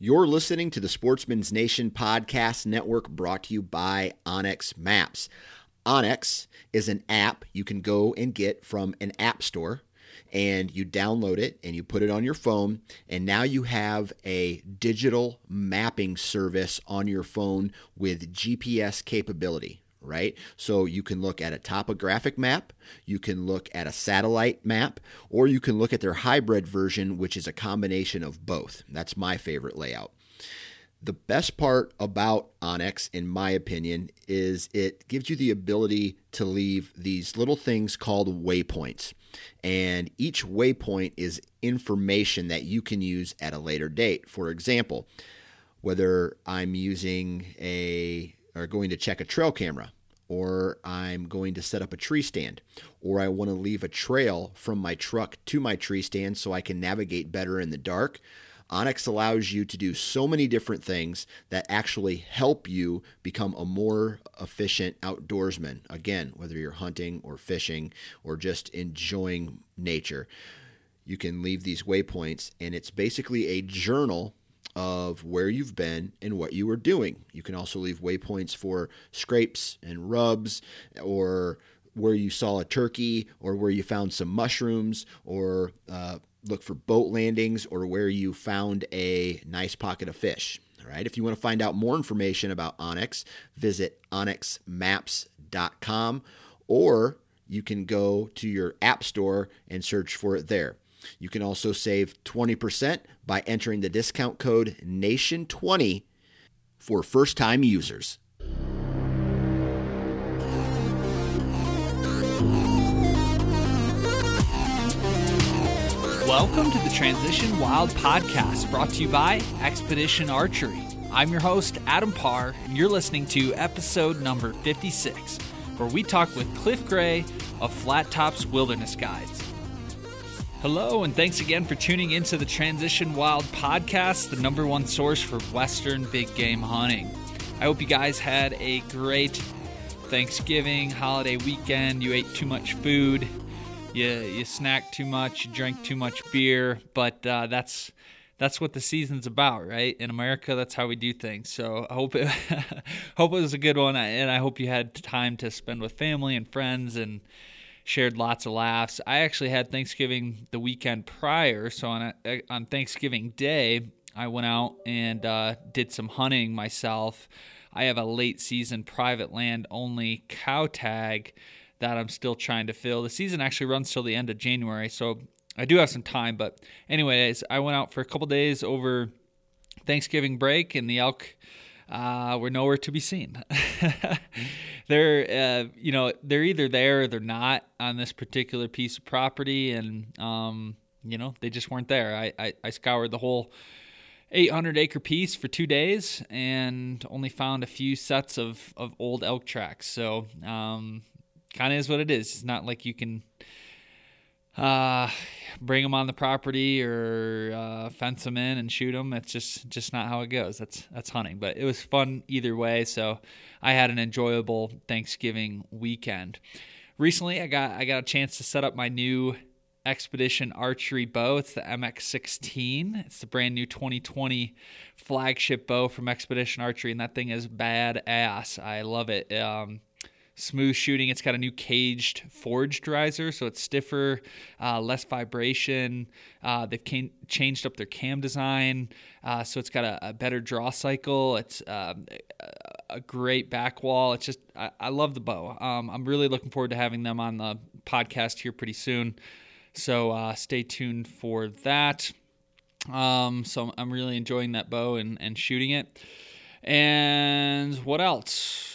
You're listening to the Sportsman's Nation Podcast Network, brought to you by onX Maps. onX is an app you can go and get from an app store, and you download it and you put it on your phone, and now you have a digital mapping service on your phone with GPS capability. Right? So you can look at a topographic map, you can look at a satellite map, or you can look at their hybrid version, which is a combination of both. That's my favorite layout. The best part about onX, in my opinion, is it gives you the ability to leave these little things called waypoints. And each waypoint is information that you can use at a later date. For example, whether I'm going to check a trail camera, or I'm going to set up a tree stand, or I want to leave a trail from my truck to my tree stand so I can navigate better in the dark. onX allows you to do so many different things that actually help you become a more efficient outdoorsman. Again, whether you're hunting or fishing or just enjoying nature, you can leave these waypoints, and it's basically a journal of where you've been and what you were doing. You can also leave waypoints for scrapes and rubs, or where you saw a turkey, or where you found some mushrooms, or look for boat landings, or where you found a nice pocket of fish. All right. If you want to find out more information about onX, visit onxmaps.com, or you can go to your app store and search for it there. You can also save 20% by entering the discount code NATION20 for first-time users. Welcome to the Transition Wild Podcast, brought to you by Expedition Archery. I'm your host, Adam Parr, and you're listening to episode number 56, where we talk with Cliff Gray of Flat Tops Wilderness Guides. Hello, and thanks again for tuning into the Transition Wild Podcast, the number one source for Western big game hunting. I hope you guys had a great Thanksgiving holiday weekend. You ate too much food, you snacked too much, you drank too much beer, but that's what the season's about, right? In America, that's how we do things. So I hope it was a good one, and I hope you had time to spend with family and friends and shared lots of laughs. I actually had Thanksgiving the weekend prior, so on Thanksgiving Day, I went out and did some hunting myself. I have a late season private land only cow tag that I'm still trying to fill. The season actually runs till the end of January, so I do have some time. But anyways, I went out for a couple days over Thanksgiving break, and the elk were nowhere to be seen. They're either there or they're not on this particular piece of property, and they just weren't there. I scoured the whole 800-acre piece for 2 days and only found a few sets of old elk tracks. So kind of is what it is. It's not like you can bring them on the property or fence them in and shoot them. It's just not how it goes. That's hunting, but it was fun either way. So I had an enjoyable Thanksgiving weekend. Recently, I got a chance to set up my new Expedition Archery bow. It's the MX16. It's the brand new 2020 flagship bow from Expedition Archery, and that thing is badass. I love it. Smooth shooting. It's got a new caged forged riser, so it's stiffer, less vibration. They've changed up their cam design, so it's got a better draw cycle. It's a great back wall. It's just, I love the bow. I'm really looking forward to having them on the podcast here pretty soon, so stay tuned for that. So I'm really enjoying that bow and shooting it. And what else?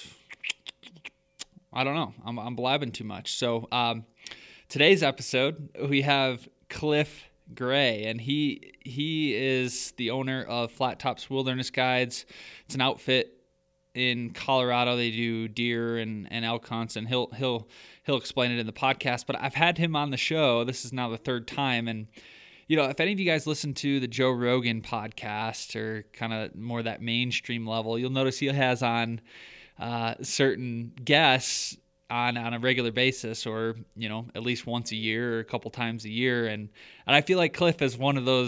I don't know. I'm blabbing too much. So today's episode, we have Cliff Gray, and he is the owner of Flat Tops Wilderness Guides. It's an outfit in Colorado. They do deer and elk hunts, and he'll explain it in the podcast. But I've had him on the show. This is now the third time, and if any of you guys listen to the Joe Rogan podcast or kind of more that mainstream level, you'll notice he has on certain guests on a regular basis, or at least once a year or a couple times a year, and I feel like Cliff is one of those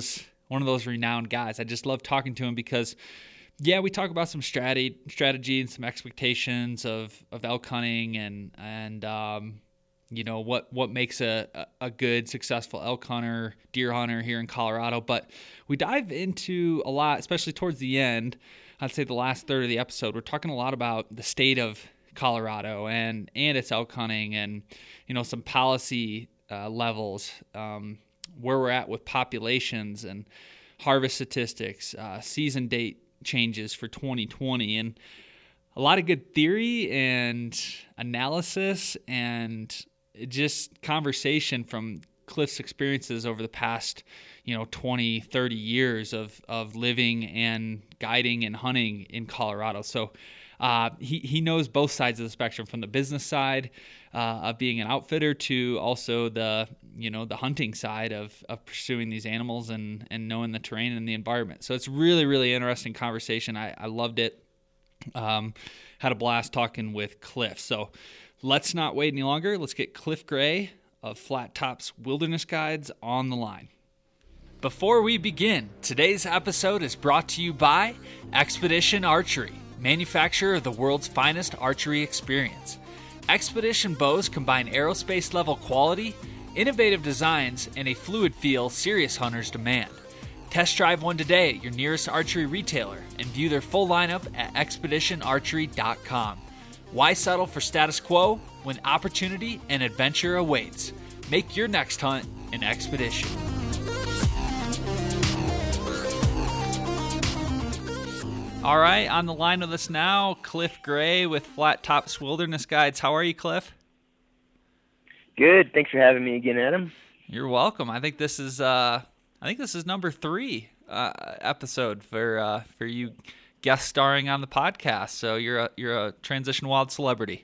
one of those renowned guys. I just love talking to him because, yeah, we talk about some strategy and some expectations of elk hunting and what makes a good, successful elk hunter, deer hunter here in Colorado. But we dive into a lot, especially towards the end. I'd say the last third of the episode, we're talking a lot about the state of Colorado and its elk hunting and, some policy levels, where we're at with populations and harvest statistics, season date changes for 2020, and a lot of good theory and analysis and just conversation from Cliff's experiences over the past 20, 30 years of living and guiding and hunting in Colorado. So he knows both sides of the spectrum, from the business side of being an outfitter to also the hunting side of pursuing these animals and knowing the terrain and the environment. So it's really, really interesting conversation. I loved it. Had a blast talking with Cliff. So let's not wait any longer. Let's get Cliff Gray of Flat Tops Wilderness Guides on the line. Before we begin, today's episode is brought to you by Expedition Archery, manufacturer of the world's finest archery experience. Expedition bows combine aerospace-level quality, innovative designs, and a fluid feel serious hunters demand. Test drive one today at your nearest archery retailer and view their full lineup at expeditionarchery.com. Why settle for status quo when opportunity and adventure awaits? Make your next hunt an expedition. All right, on the line with us now, Cliff Gray with Flat Tops Wilderness Guides. How are you, Cliff? Good. Thanks for having me again, Adam. You're welcome. I think this is number 3 episode for you guest starring on the podcast. So you're a Transition Wild celebrity.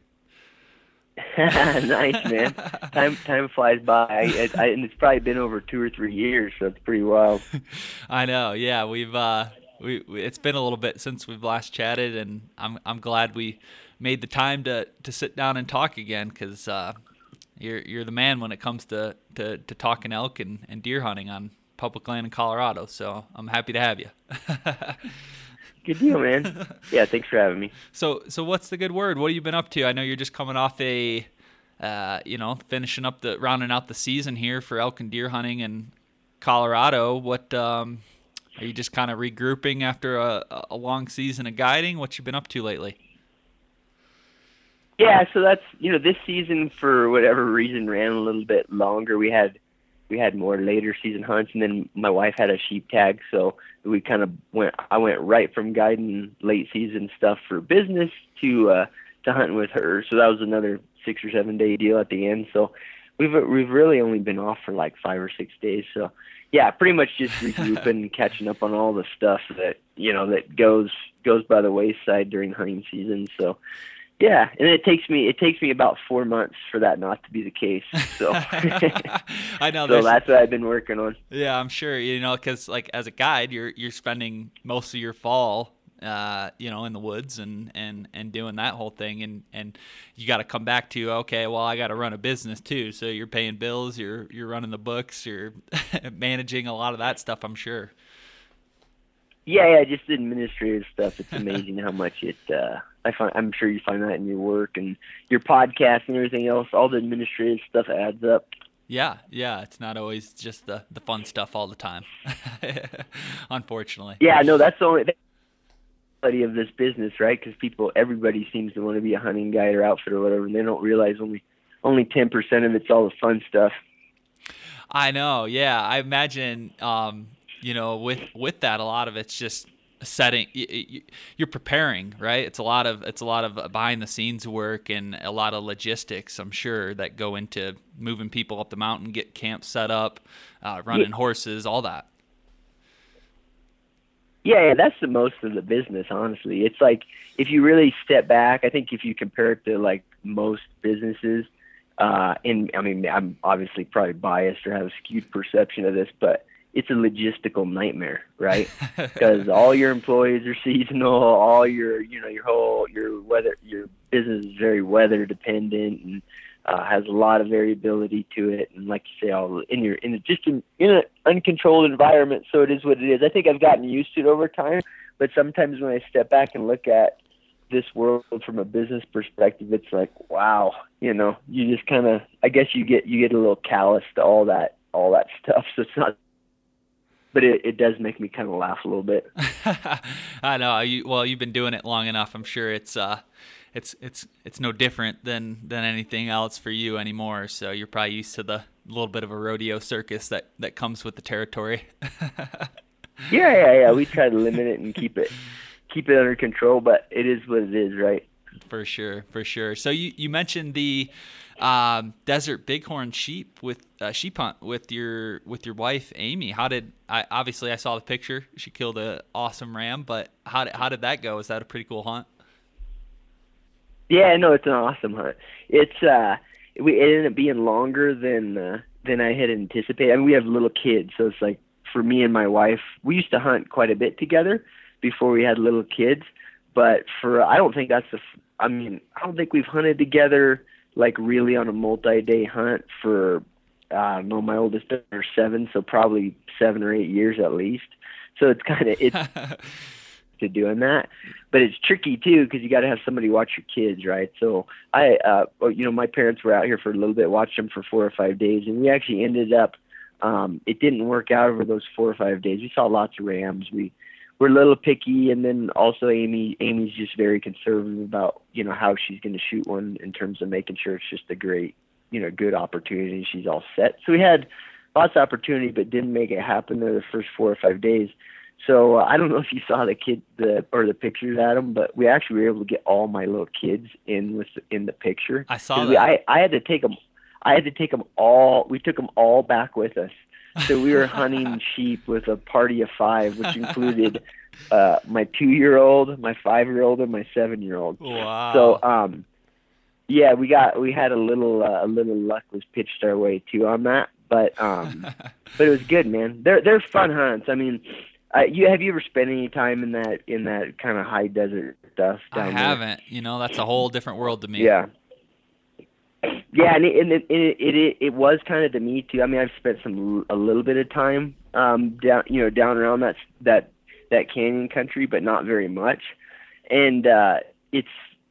Nice, man. Time flies by, and it's probably been over 2 or 3 years, so it's pretty wild. I know. Yeah, we've it's been a little bit since we've last chatted, and I'm glad we made the time to sit down and talk again, because you're the man when it comes to talking elk and deer hunting on public land in Colorado. So I'm happy to have you. Good deal, man. Yeah, thanks for having me. So what's the good word? What have you been up to? I know you're just coming off finishing up rounding out the season here for elk and deer hunting in Colorado. What are you just kind of regrouping after a long season of guiding? What you been up to lately? Yeah, so that's this season, for whatever reason, ran a little bit longer. We had more later season hunts, and then my wife had a sheep tag, so we kind of I went right from guiding late season stuff for business to hunting with her. So that was another 6 or 7 day deal at the end. So we've really only been off for like 5 or 6 days. So yeah, pretty much just regrouping and catching up on all the stuff that that goes by the wayside during hunting season. So yeah, and it takes me about 4 months for that not to be the case. So I know. So that's what I've been working on. Yeah, I'm sure. Because like as a guide, you're spending most of your fall, in the woods and doing that whole thing, and you got to come back to, okay, well, I got to run a business too. So you're paying bills, you're running the books, you're managing a lot of that stuff, I'm sure. Yeah, just the administrative stuff. It's amazing how much it. I'm sure you find that in your work and your podcast and everything else. All the administrative stuff adds up. Yeah, it's not always just the fun stuff all the time, unfortunately. Yeah, no, that's the only reality of this business, right? Because everybody seems to want to be a hunting guide or outfitter or whatever, and they don't realize only 10% of it's all the fun stuff. I know. Yeah, I imagine. With that, a lot of it's just setting. You're preparing, right? It's a lot of behind the scenes work and a lot of logistics, I'm sure, that go into moving people up the mountain, get camps set up, running horses, all that. Yeah, that's the most of the business, honestly. It's like, if you really step back, I think if you compare it to like most businesses, I'm obviously probably biased or have a skewed perception of this, but it's a logistical nightmare, right? Because all your employees are seasonal, all your business is very weather dependent, and has a lot of variability to it, and like you say, all in an uncontrolled environment. So it is what it is. I think I've gotten used to it over time, but sometimes when I step back and look at this world from a business perspective, it's like, wow, you just kind of, I guess you get a little callous to all that stuff. So it's not, but it does make me kind of laugh a little bit. I know. You've been doing it long enough. I'm sure it's no different than anything else for you anymore. So you're probably used to the little bit of a rodeo circus that comes with the territory. Yeah. We try to limit it and keep it under control, but it is what it is, right? For sure. So you mentioned the desert bighorn sheep sheep hunt with your wife Amy. Obviously I saw the picture. She killed an awesome ram, but how did that go? Was that a pretty cool hunt? Yeah, no, it's an awesome hunt. It ended up being longer than I had anticipated. I mean, we have little kids, so it's like for me and my wife, we used to hunt quite a bit together before we had little kids. But I don't think we've hunted together like really on a multi-day hunt for I don't know, my oldest daughter 7, so probably 7 or 8 years at least. So it's to doing that, but it's tricky too because you got to have somebody watch your kids, right? So my parents were out here for a little bit, watched them for 4 or 5 days, and we actually ended up. It didn't work out over those 4 or 5 days. We saw lots of rams. We're a little picky, and then also Amy's just very conservative about how she's going to shoot one in terms of making sure it's just a great good opportunity. She's all set. So we had lots of opportunity, but didn't make it happen there the first 4 or 5 days. So I don't know if you saw the pictures, Adam, but we actually were able to get all my little kids in the picture. I saw that. I had to take them all. We took them all back with us. So we were hunting sheep with a party of 5, which included my 2-year-old, my 5-year-old, and my 7-year-old. Wow. So yeah, we had a little luck was pitched our way too on that, but it was good, man. They're fun hunts. I mean. Have you ever spent any time in that kind of high desert stuff down there? I haven't. That's a whole different world to me. Yeah, and it was kind of to me too. I mean, I've spent a little bit of time down around that canyon country, but not very much. And it's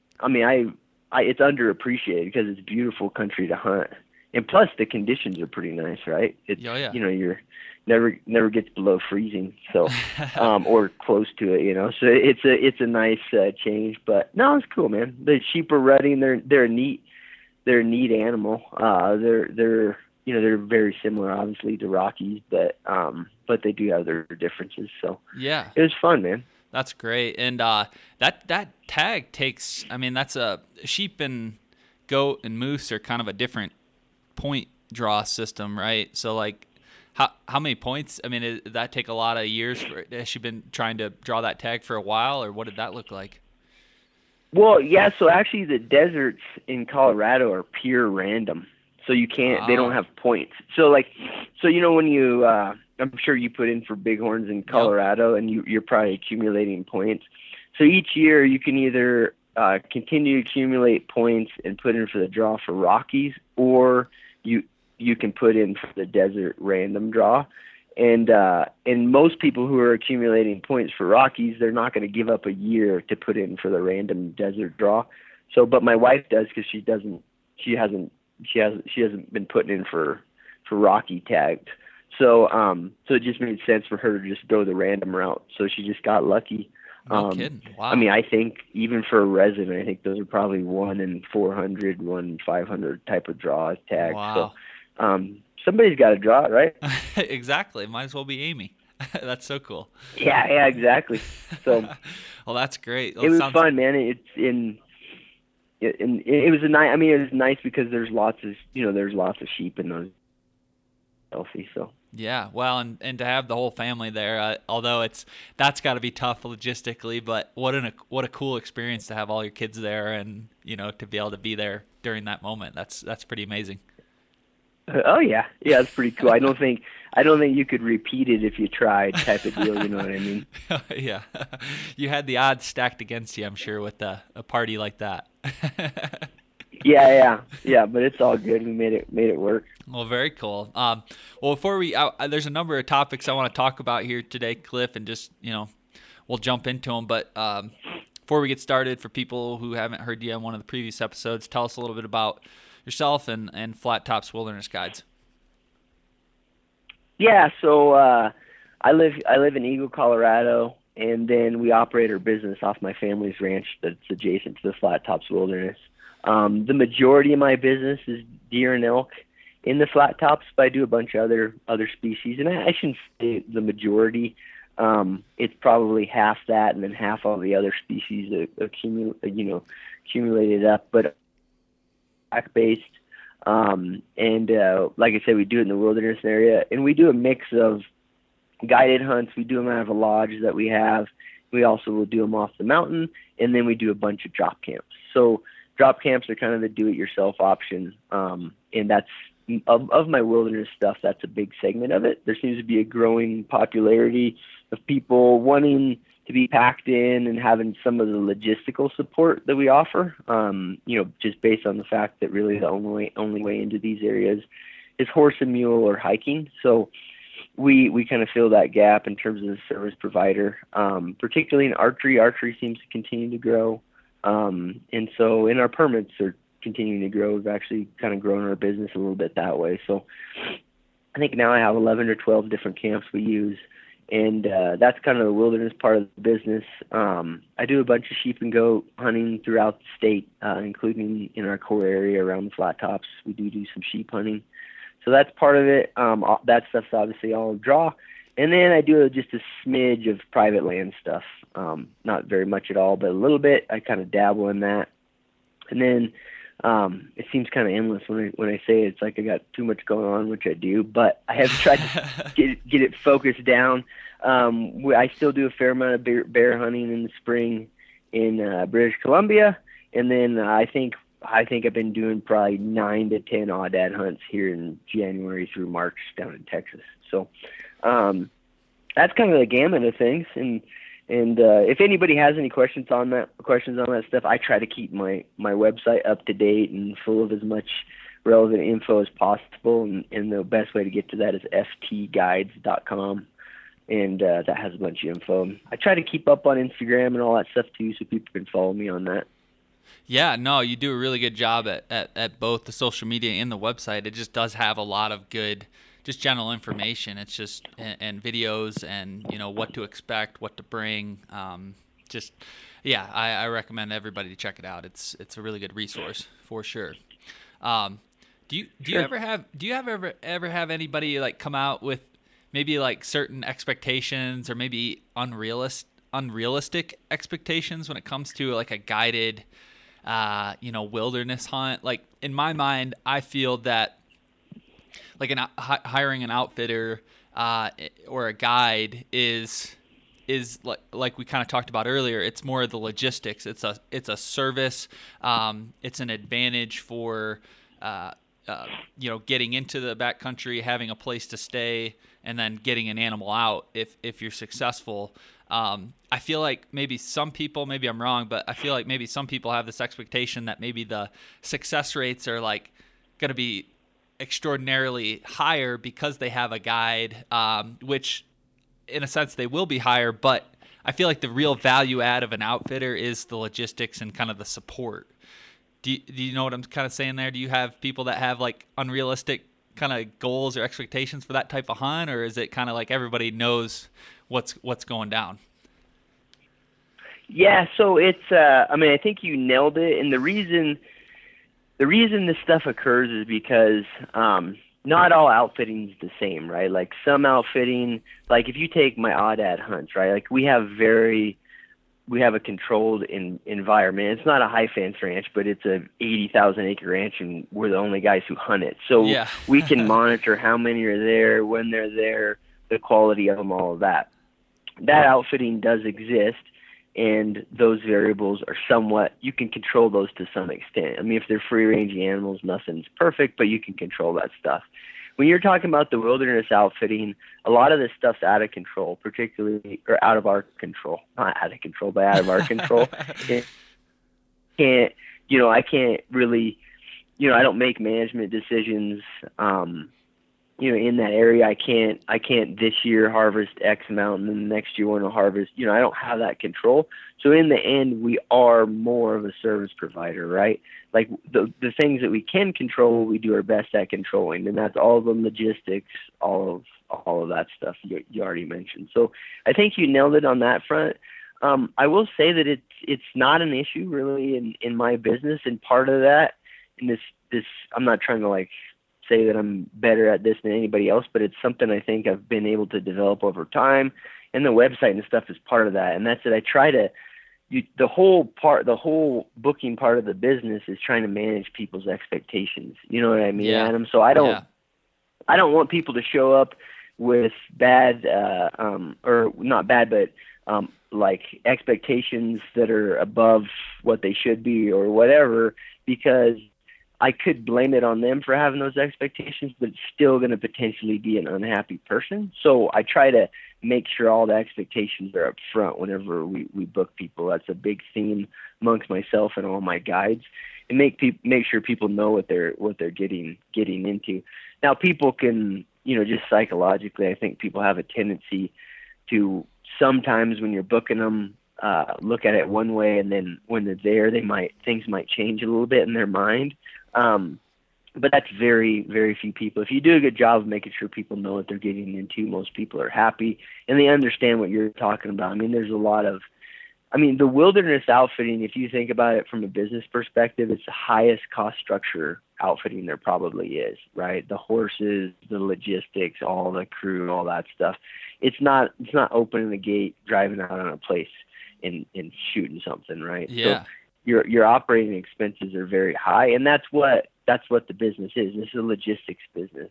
underappreciated because it's beautiful country to hunt, and plus the conditions are pretty nice, right? It's you're never gets below freezing, so or close to it, So it's a nice change. But no, it's cool, man. The sheep are rutting. They're a neat animal. They're very similar, obviously, to Rockies, but they do have their differences. So yeah, it was fun, man. That's great. And that tag takes. I mean, that's a sheep and goat and moose are kind of a different point draw system, right? So like. How many points? I mean, did that take a lot of years? Has she been trying to draw that tag for a while, or what did that look like? Well, yeah. So actually, the deserts in Colorado are pure random. So you can't. They don't have points. So when you, I'm sure you put in for bighorns in Colorado, and you're probably accumulating points. So each year you can either continue to accumulate points and put in for the draw for Rockies, or you can put in for the desert random draw. And most people who are accumulating points for Rockies, they're not going to give up a year to put in for the random desert draw. So, but my wife does because she hasn't been putting in for Rocky tagged. So it just made sense for her to just go the random route. So she just got lucky. No kidding. Wow. I mean, I think even for a resident, I think those are probably 1 in 400, 1 in 500 type of draws tagged. Wow. So, somebody's got to draw it, right? Exactly. Might as well be Amy. That's so cool. Yeah, exactly. So, well, that's great. It was fun, man. It was a nice. I mean, it was nice because there's lots of sheep in those healthy. So. Yeah, well, and to have the whole family there, although that's got to be tough logistically, but what a cool experience to have all your kids there, and to be able to be there during that moment. That's pretty amazing. Oh yeah, it's pretty cool. I don't think you could repeat it if you tried, type of deal. You know what I mean? Yeah, you had the odds stacked against you, I'm sure, with a party like that. Yeah. But it's all good. We made it work. Well, very cool. Well, before there's a number of topics I want to talk about here today, Cliff, and just we'll jump into them. But before we get started, for people who haven't heard you on one of the previous episodes, tell us a little bit about yourself and Flat Tops Wilderness Guides. Yeah, so I live in Eagle, Colorado, and then we operate our business off my family's ranch that's adjacent to the Flat Tops Wilderness. The majority of my business is deer and elk in the Flat Tops, but I do a bunch of other species, and I shouldn't say the majority. It's probably half that, and then half all the other species that accumulated up, but based. And like I said, we do it in the wilderness area, and we do a mix of guided hunts. We do them out of a lodge that we have. We also will do them off the mountain, and then we do a bunch of drop camps. So drop camps are kind of the do-it-yourself option, and that's of my wilderness stuff. That's a big segment of it. There seems to be a growing popularity of people wanting to be packed in and having some of the logistical support that we offer, just based on the fact that really the only way into these areas is horse and mule or hiking. So we kind of fill that gap in terms of the service provider, particularly in archery. Archery seems to continue to grow. And so in our permits are continuing to grow. We've actually kind of grown our business a little bit that way. So I think now I have 11 or 12 different camps we use. And that's kind of the wilderness part of the business. I do a bunch of sheep and goat hunting throughout the state, including in our core area around the Flat Tops. We do some sheep hunting. So that's part of it. That stuff's obviously all draw. And then I do just a smidge of private land stuff. Not very much at all, but a little bit. I kind of dabble in that. And then it seems kind of endless when I say it. It's like I got too much going on, which I do, but I have tried to get it focused down. I still do a fair amount of bear hunting in the spring in British Columbia, and then I think I've been doing probably 9 to 10 aoudad hunts here in January through March down in Texas. So that's kind of the gamut of things. And if anybody has any questions on that stuff, I try to keep my website up to date and full of as much relevant info as possible. And the best way to get to that is ftguides.com. And that has a bunch of info. I try to keep up on Instagram and all that stuff too, so people can follow me on that. Yeah, no, you do a really good job at both the social media and the website. It just does have a lot of good, just general information. It's just and videos and what to expect, what to bring. I recommend everybody to check it out. It's a really good resource for sure. Do you ever have anybody like come out with maybe like certain expectations or maybe unrealistic expectations when it comes to like a guided wilderness hunt? Like in my mind, I feel that like hiring an outfitter or a guide is like we kind of talked about earlier. It's more of the logistics. It's a service. It's an advantage for getting into the backcountry, having a place to stay, and then getting an animal out if you're successful. I feel like maybe some people, maybe I'm wrong, but I feel like maybe some people have this expectation that maybe the success rates are like going to be extraordinarily higher because they have a guide, which in a sense they will be higher, but I feel like the real value add of an outfitter is the logistics and kind of the support. Do you know what I'm kind of saying there? Do you have people that have like unrealistic kind of goals or expectations for that type of hunt, or is it kind of like everybody knows what's going down? Yeah, so it's I think you nailed it, and the reason this stuff occurs is because not all outfitting is the same, right? Like some outfitting, like if you take my aoudad hunts, right? Like we have a controlled environment. It's not a high fence ranch, but it's a 80,000 acre ranch, and we're the only guys who hunt it. So yeah. We can monitor how many are there, when they're there, the quality of them, all of that. That outfitting does exist, and those variables are you can control those to some extent. I mean, if they're free-ranging animals, nothing's perfect, but you can control that stuff. When you're talking about the wilderness outfitting, a lot of this stuff's out of control, or out of our control. Not out of control, but out of our control. I can't really I don't make management decisions, in that area. I can't this year harvest X amount and then the next year want to harvest, I don't have that control. So in the end, we are more of a service provider, right? Like the things that we can control, we do our best at controlling, and that's all the logistics, all of that stuff you already mentioned. So I think you nailed it on that front. I will say that it's not an issue really in my business, and part of that, in this I'm not trying to say that I'm better at this than anybody else, but it's something I think I've been able to develop over time, and the website and stuff is part of that. And that's it. I try to, the whole booking part of the business is trying to manage people's expectations. You know what I mean, Yeah. Adam? So I don't want people to show up with bad, or not bad, but expectations that are above what they should be or whatever, because I could blame it on them for having those expectations, but it's still going to potentially be an unhappy person. So I try to make sure all the expectations are up front whenever we book people. That's a big theme amongst myself and all my guides, and make sure people know what they're getting into. Now, people can, just psychologically, I think people have a tendency to sometimes when you're booking them, look at it one way, and then when they're there, things might change a little bit in their mind. But that's very, very few people. If you do a good job of making sure people know what they're getting into, most people are happy and they understand what you're talking about. I mean, there's a lot of, the wilderness outfitting, if you think about it from a business perspective, it's the highest cost structure outfitting there probably is, right? The horses, the logistics, all the crew, all that stuff. It's not opening the gate, driving out on a place and shooting something, right? Yeah. So your operating expenses are very high, and that's what the business is. This is a logistics business.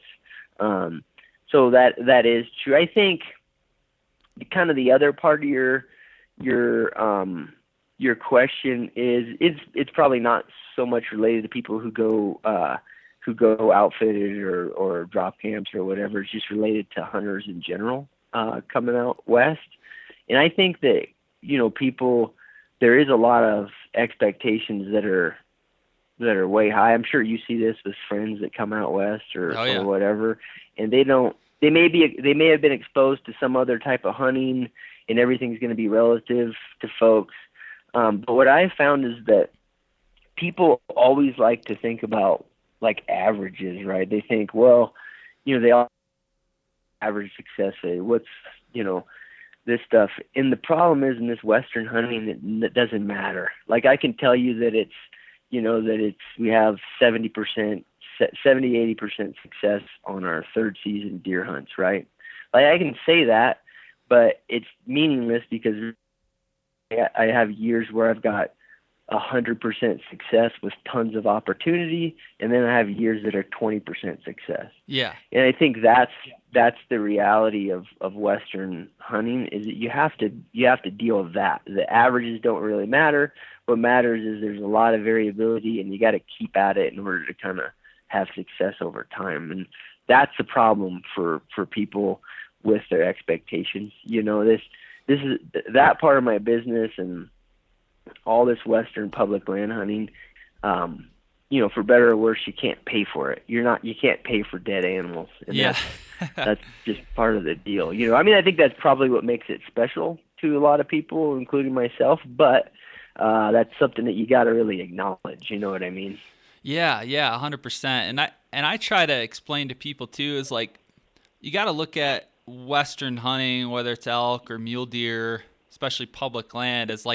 So that is true. I think kind of the other part of your question is it's probably not so much related to people who go outfitted or drop camps or whatever. It's just related to hunters in general coming out west. And I think that people, there is a lot of expectations that are way high. I'm sure you see this with friends that come out west or whatever, and they may have been exposed to some other type of hunting, and everything's going to be relative to folks. But what I found is that people always like to think about averages, right? They think, well, they all average success rate. What's this stuff. And the problem is in this Western hunting, it doesn't matter. I can tell you that we have 70%, 80% success on our third season deer hunts, right? I can say that, but it's meaningless because I have years where I've got 100% success with tons of opportunity, and then I have years that are 20% success. Yeah. And I think that's the reality of Western hunting, is that you have to deal with that. The averages don't really matter. What matters is there's a lot of variability, and you got to keep at it in order to kind of have success over time. And that's the problem for people with their expectations. This is that part of my business, and all this Western public land hunting, for better or worse, you can't pay for it. You can't pay for dead animals. And that's just part of the deal. I think that's probably what makes it special to a lot of people, including myself, but that's something that you got to really acknowledge. You know what I mean? Yeah, 100%. And I try to explain to people too, is you got to look at Western hunting, whether it's elk or mule deer, especially public land, as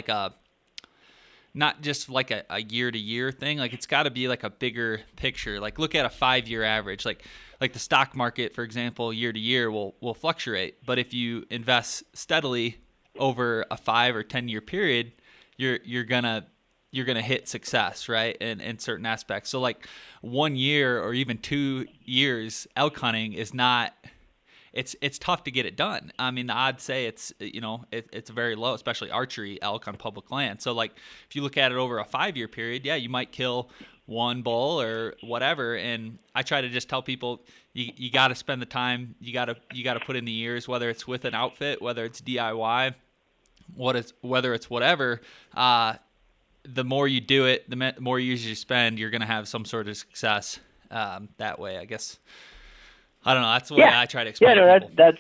not just a year-to-year thing. It's got to be a bigger picture. Look at a 5-year average. Like the stock market, for example, year-to-year will fluctuate. But if you invest steadily over a 5 or 10-year period, you're gonna hit success, right? In certain aspects. So 1 year or even 2 years elk hunting is not. It's tough to get it done. The odds say it's very low, especially archery elk on public land. So if you look at it over a 5-year period, yeah, you might kill one bull or whatever. And I try to just tell people you got to spend the time, you got to put in the years, whether it's with an outfit, whether it's DIY, whether it's whatever. the more you do it, the more years you spend, you're going to have some sort of success that way, I guess. I don't know. That's the way I try to explain it.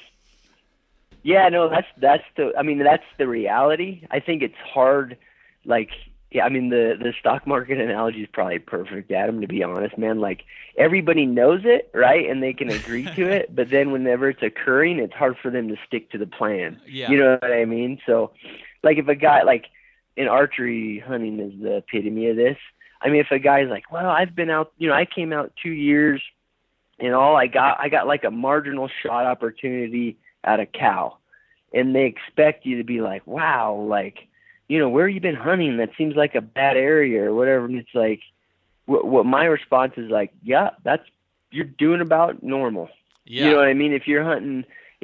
That's the reality. I think it's hard. Like, yeah, I mean, the stock market analogy is probably perfect, Adam, to be honest, man. Like, everybody knows it, right? And they can agree to it, but then whenever it's occurring, it's hard for them to stick to the plan. Yeah. You know what I mean? So, like, if a guy, like, in archery, hunting is the epitome of this. I mean, if a guy's like, well, I've been out, I came out 2 years, and all I got like a marginal shot opportunity at a cow, and they expect you to be like, wow, like, where you been hunting? That seems like a bad area or whatever. And it's like, what my response is like, yeah, you're doing about normal. Yeah. You know what I mean? If you're hunting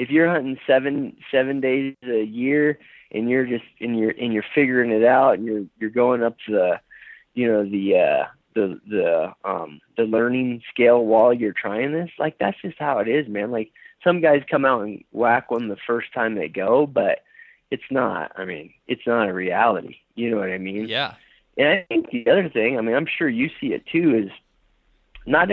7 days a year, and you're figuring it out, and you're going up to the learning scale while you're trying this, like, that's just how it is, man. Like, some guys come out and whack one the first time they go, but it's not a reality. You know what I mean? Yeah. And I think the other thing, I mean, I'm sure you see it too, is not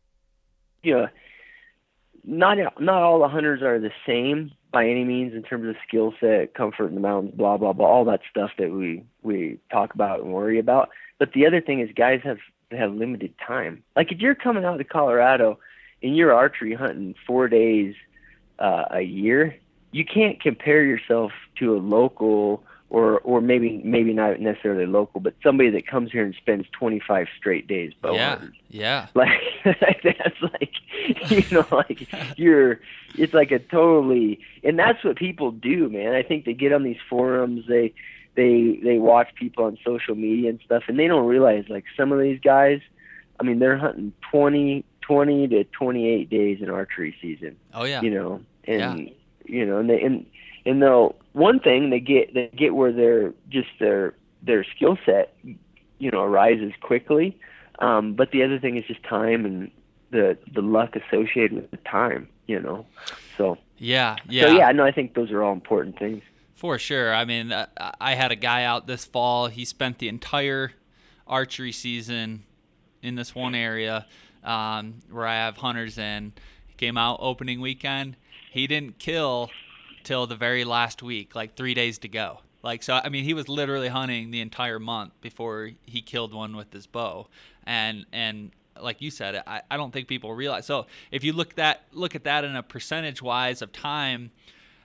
all the hunters are the same by any means in terms of skill set, comfort in the mountains, blah, blah, blah, all that stuff that we talk about and worry about. But the other thing is guys have limited time. Like, if you're coming out to Colorado and you're archery hunting 4 days a year, you can't compare yourself to a local or maybe not necessarily local, but somebody that comes here and spends 25 straight days bow hunting. Yeah. Like, that's like, like it's like a totally, and that's what people do, man. I think they get on these forums, they watch people on social media and stuff, and they don't realize, like, some of these guys, I mean, they're hunting 20 to 28 days in archery season. Oh yeah. And they'll, one thing they get where their skill set, arises quickly. But the other thing is just time and the luck associated with the time, So yeah. So yeah, no, I think those are all important things. For sure. I mean, I had a guy out this fall. He spent the entire archery season in this one area where I have hunters in. He came out opening weekend. He didn't kill till the very last week, like 3 days to go. Like, so, I mean, he was literally hunting the entire month before he killed one with his bow. And like you said, I don't think people realize. So if you look at that in a percentage wise of time,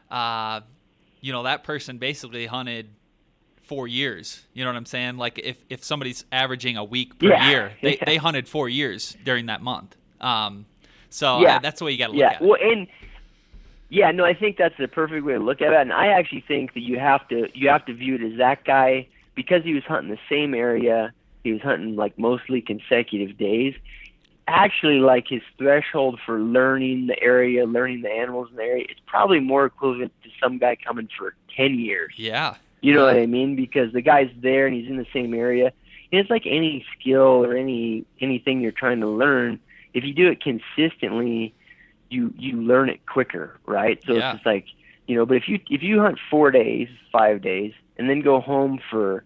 that person basically hunted 4 years. You know what I'm saying? Like, if somebody's averaging a week per year, they hunted 4 years during that month. That's the way you got to look at it. Well, yeah, no, I think that's the perfect way to look at it. And I actually think that you have to view it as that guy, because he was hunting the same area, he was hunting like mostly consecutive days. Actually, like, his threshold for learning the area, learning the animals in the area, it's probably more equivalent to some guy coming for 10 years. Yeah. You know what I mean? Because the guy's there and he's in the same area. And it's like any skill or anything you're trying to learn. If you do it consistently, you learn it quicker, right? So it's just like, but if you hunt 4 days, 5 days, and then go home for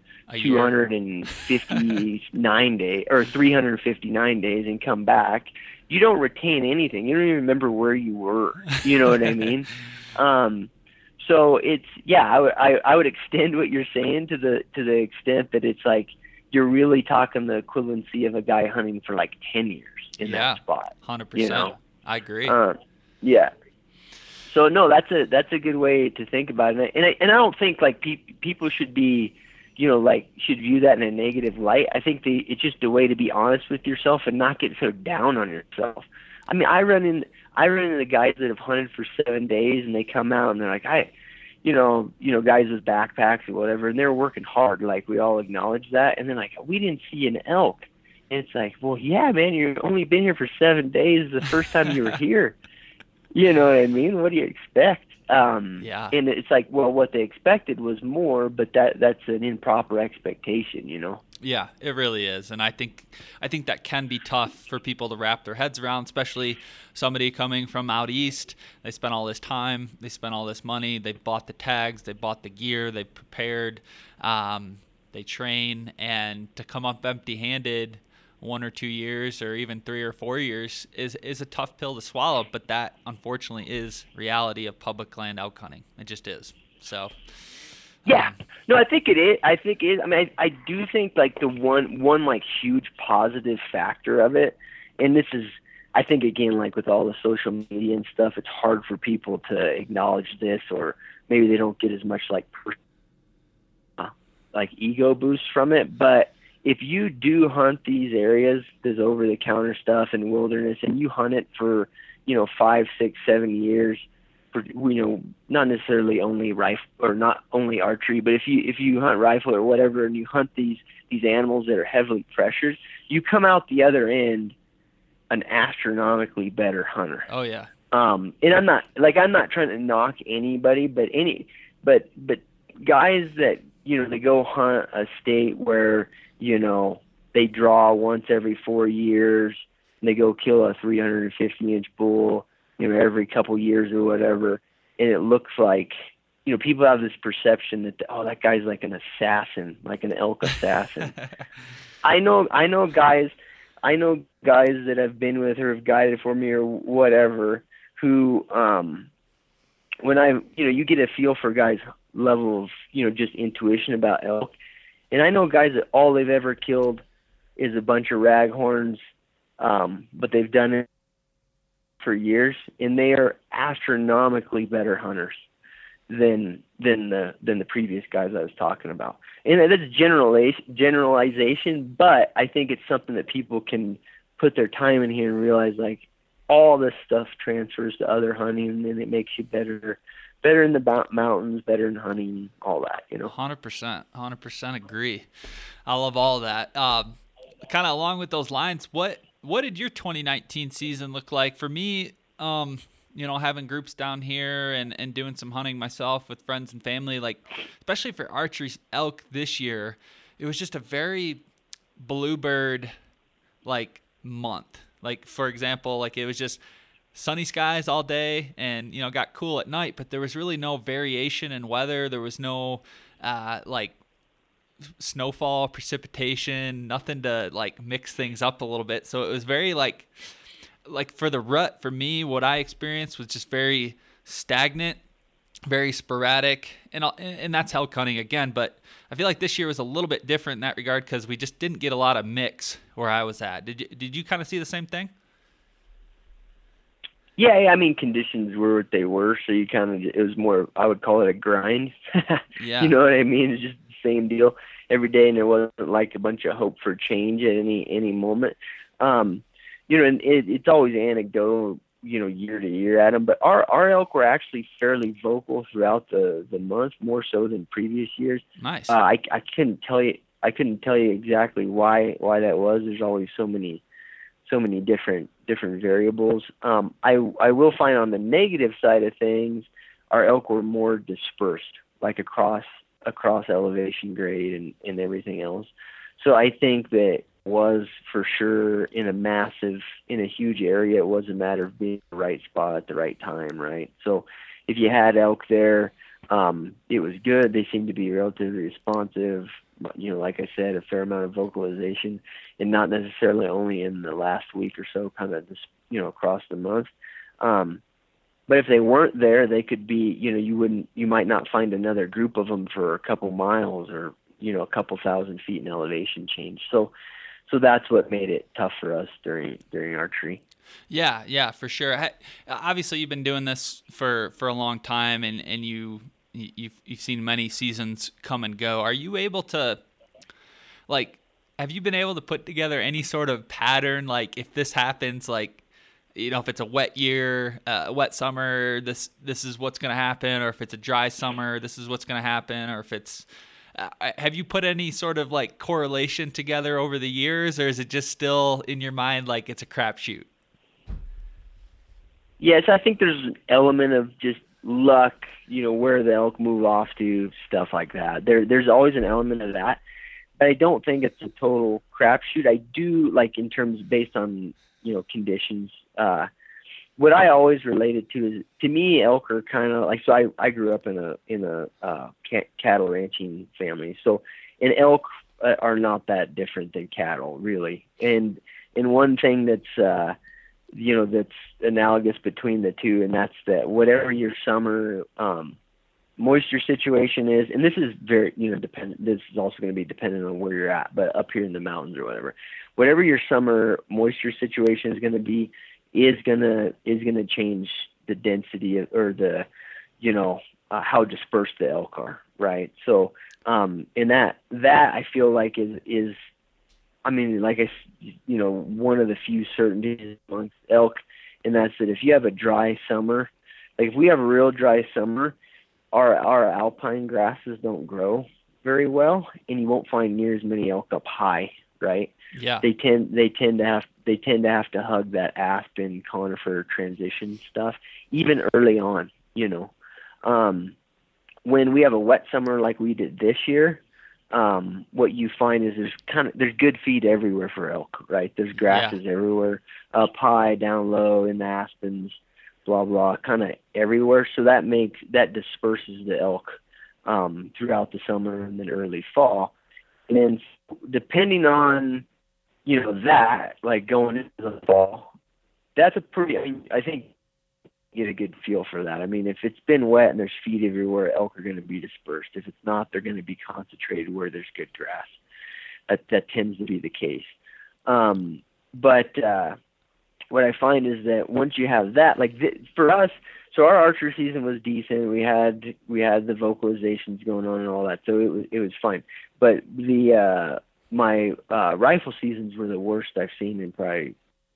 259 days or 359 days and come back, you don't retain anything. You don't even remember where you were. You know what I mean? So it's, I would extend what you're saying to the extent that it's like you're really talking the equivalency of a guy hunting for like 10 years in that spot. 100%. I agree. Yeah. So no, that's a good way to think about it. And I don't think like people should be, should view that in a negative light. I think it's just a way to be honest with yourself and not get so down on yourself. I mean, I run into the guys that have hunted for 7 days and they come out and they're like, guys with backpacks or whatever, and they're working hard. Like, we all acknowledge that. And they're like, we didn't see an elk. And it's like, well, yeah, man, you've only been here for 7 days. The first time you were here. You know what I mean? What do you expect? And it's like, well, what they expected was more, but that's an improper expectation, Yeah, it really is. And I think that can be tough for people to wrap their heads around, especially somebody coming from out east. They spent all this time, they spent all this money, they bought the tags, they bought the gear, they prepared. they train, and to come up empty-handed 1 or 2 years or even 3 or 4 years is a tough pill to swallow. But that unfortunately is reality of public land elk hunting. It just is. So. Yeah, no, I think it is. I mean, I do think like the one like huge positive factor of it, and this is, I think again, like with all the social media and stuff, it's hard for people to acknowledge this, or maybe they don't get as much like ego boost from it. But if you do hunt these areas, this over-the-counter stuff and wilderness, and you hunt it for 5, 6, 7 years. For, not necessarily only rifle or not only archery, but if you hunt rifle or whatever, and you hunt these animals that are heavily pressured, you come out the other end an astronomically better hunter. Oh yeah. And I'm not trying to knock anybody, but guys that they go hunt a state where they draw once every 4 years, and they go kill a 350-inch bull every couple years or whatever, and it looks like, people have this perception that, that guy's like an assassin, like an elk assassin. I know guys that have been with or have guided for me or whatever, who, when you get a feel for guys' level of, just intuition about elk, and I know guys that all they've ever killed is a bunch of raghorns, but they've done it for years, and they are astronomically better hunters than the previous guys I was talking about. And that's generalization, but I think it's something that people can put their time in here and realize, like, all this stuff transfers to other hunting, and then it makes you better in the mountains, better in hunting, all that, 100% agree. I love all of that. Kind of along with those lines, what did your 2019 season look like? For me, having groups down here and doing some hunting myself with friends and family, like especially for archery elk this year, it was just a very bluebird like month. Like, for example, like it was just sunny skies all day and, got cool at night, but there was really no variation in weather. There was no like snowfall, precipitation, nothing to like mix things up a little bit. So it was very like for the rut, for me, what I experienced was just very stagnant, very sporadic, and that's elk hunting again. But I feel like this year was a little bit different in that regard because we just didn't get a lot of mix where I was at. Did you kind of see the same thing? Yeah, I mean, conditions were what they were, so it was more, I would call it a grind. Yeah. You know what I mean? It's just the same deal every day, and there wasn't like a bunch of hope for change at any moment. And it's always anecdotal, year to year, Adam, but our elk were actually fairly vocal throughout the month, more so than previous years. Nice. I couldn't tell you exactly why that was. There's always so many different variables. I will find on the negative side of things, our elk were more dispersed, like across elevation grade and everything else. So I think that was for sure in a huge area, it was a matter of being in the right spot at the right time, right? So if you had elk there, it was good. They seemed to be relatively responsive. Like I said, a fair amount of vocalization, and not necessarily only in the last week or so, kind of just, across the month. But if they weren't there, they could be, you might not find another group of them for a couple miles or, a couple thousand feet in elevation change. So that's what made it tough for us during archery. Yeah, for sure. Obviously, you've been doing this for a long time, and you've seen many seasons come and go. Are you able to, like, have you been able to put together any sort of pattern? Like, if this happens, like, if it's a wet year, wet summer, this is what's going to happen, or if it's a dry summer, this is what's going to happen, or if it's have you put any sort of like correlation together over the years, or is it just still in your mind like it's a crapshoot? Yes, I think there's an element of just luck, where the elk move off to, stuff like that. There's always an element of that, but I don't think it's a total crapshoot. I do, like, in terms based on, conditions, what I always related to is, to me, elk are kind of like, so I grew up in a cattle ranching family. So, and elk are not that different than cattle, really. And one thing that's, that's analogous between the two, and that's that whatever your summer moisture situation is, and this is very, dependent. This is also going to be dependent on where you're at, but up here in the mountains or whatever your summer moisture situation is going to be, is gonna change the density or the, how dispersed the elk are, right? So, and that I feel like is, I mean, like one of the few certainties amongst elk, and that's that if you have a dry summer, like if we have a real dry summer, our alpine grasses don't grow very well, and you won't find near as many elk up high, right? Yeah. They tend to have to hug that aspen conifer transition stuff even early on, when we have a wet summer like we did this year, what you find is there's good feed everywhere for elk, right? There's grasses everywhere, up high, down low, in the aspens, blah, blah, kind of everywhere. So that disperses the elk throughout the summer and then early fall. And then depending on, that, like going into the fall, that's I think you get a good feel for that. I mean, if it's been wet and there's feed everywhere, elk are going to be dispersed. If it's not, they're going to be concentrated where there's good grass. That tends to be the case. But what I find is that once you have that, for us, so our archery season was decent. We had the vocalizations going on and all that, so it was fine. But my rifle seasons were the worst I've seen in probably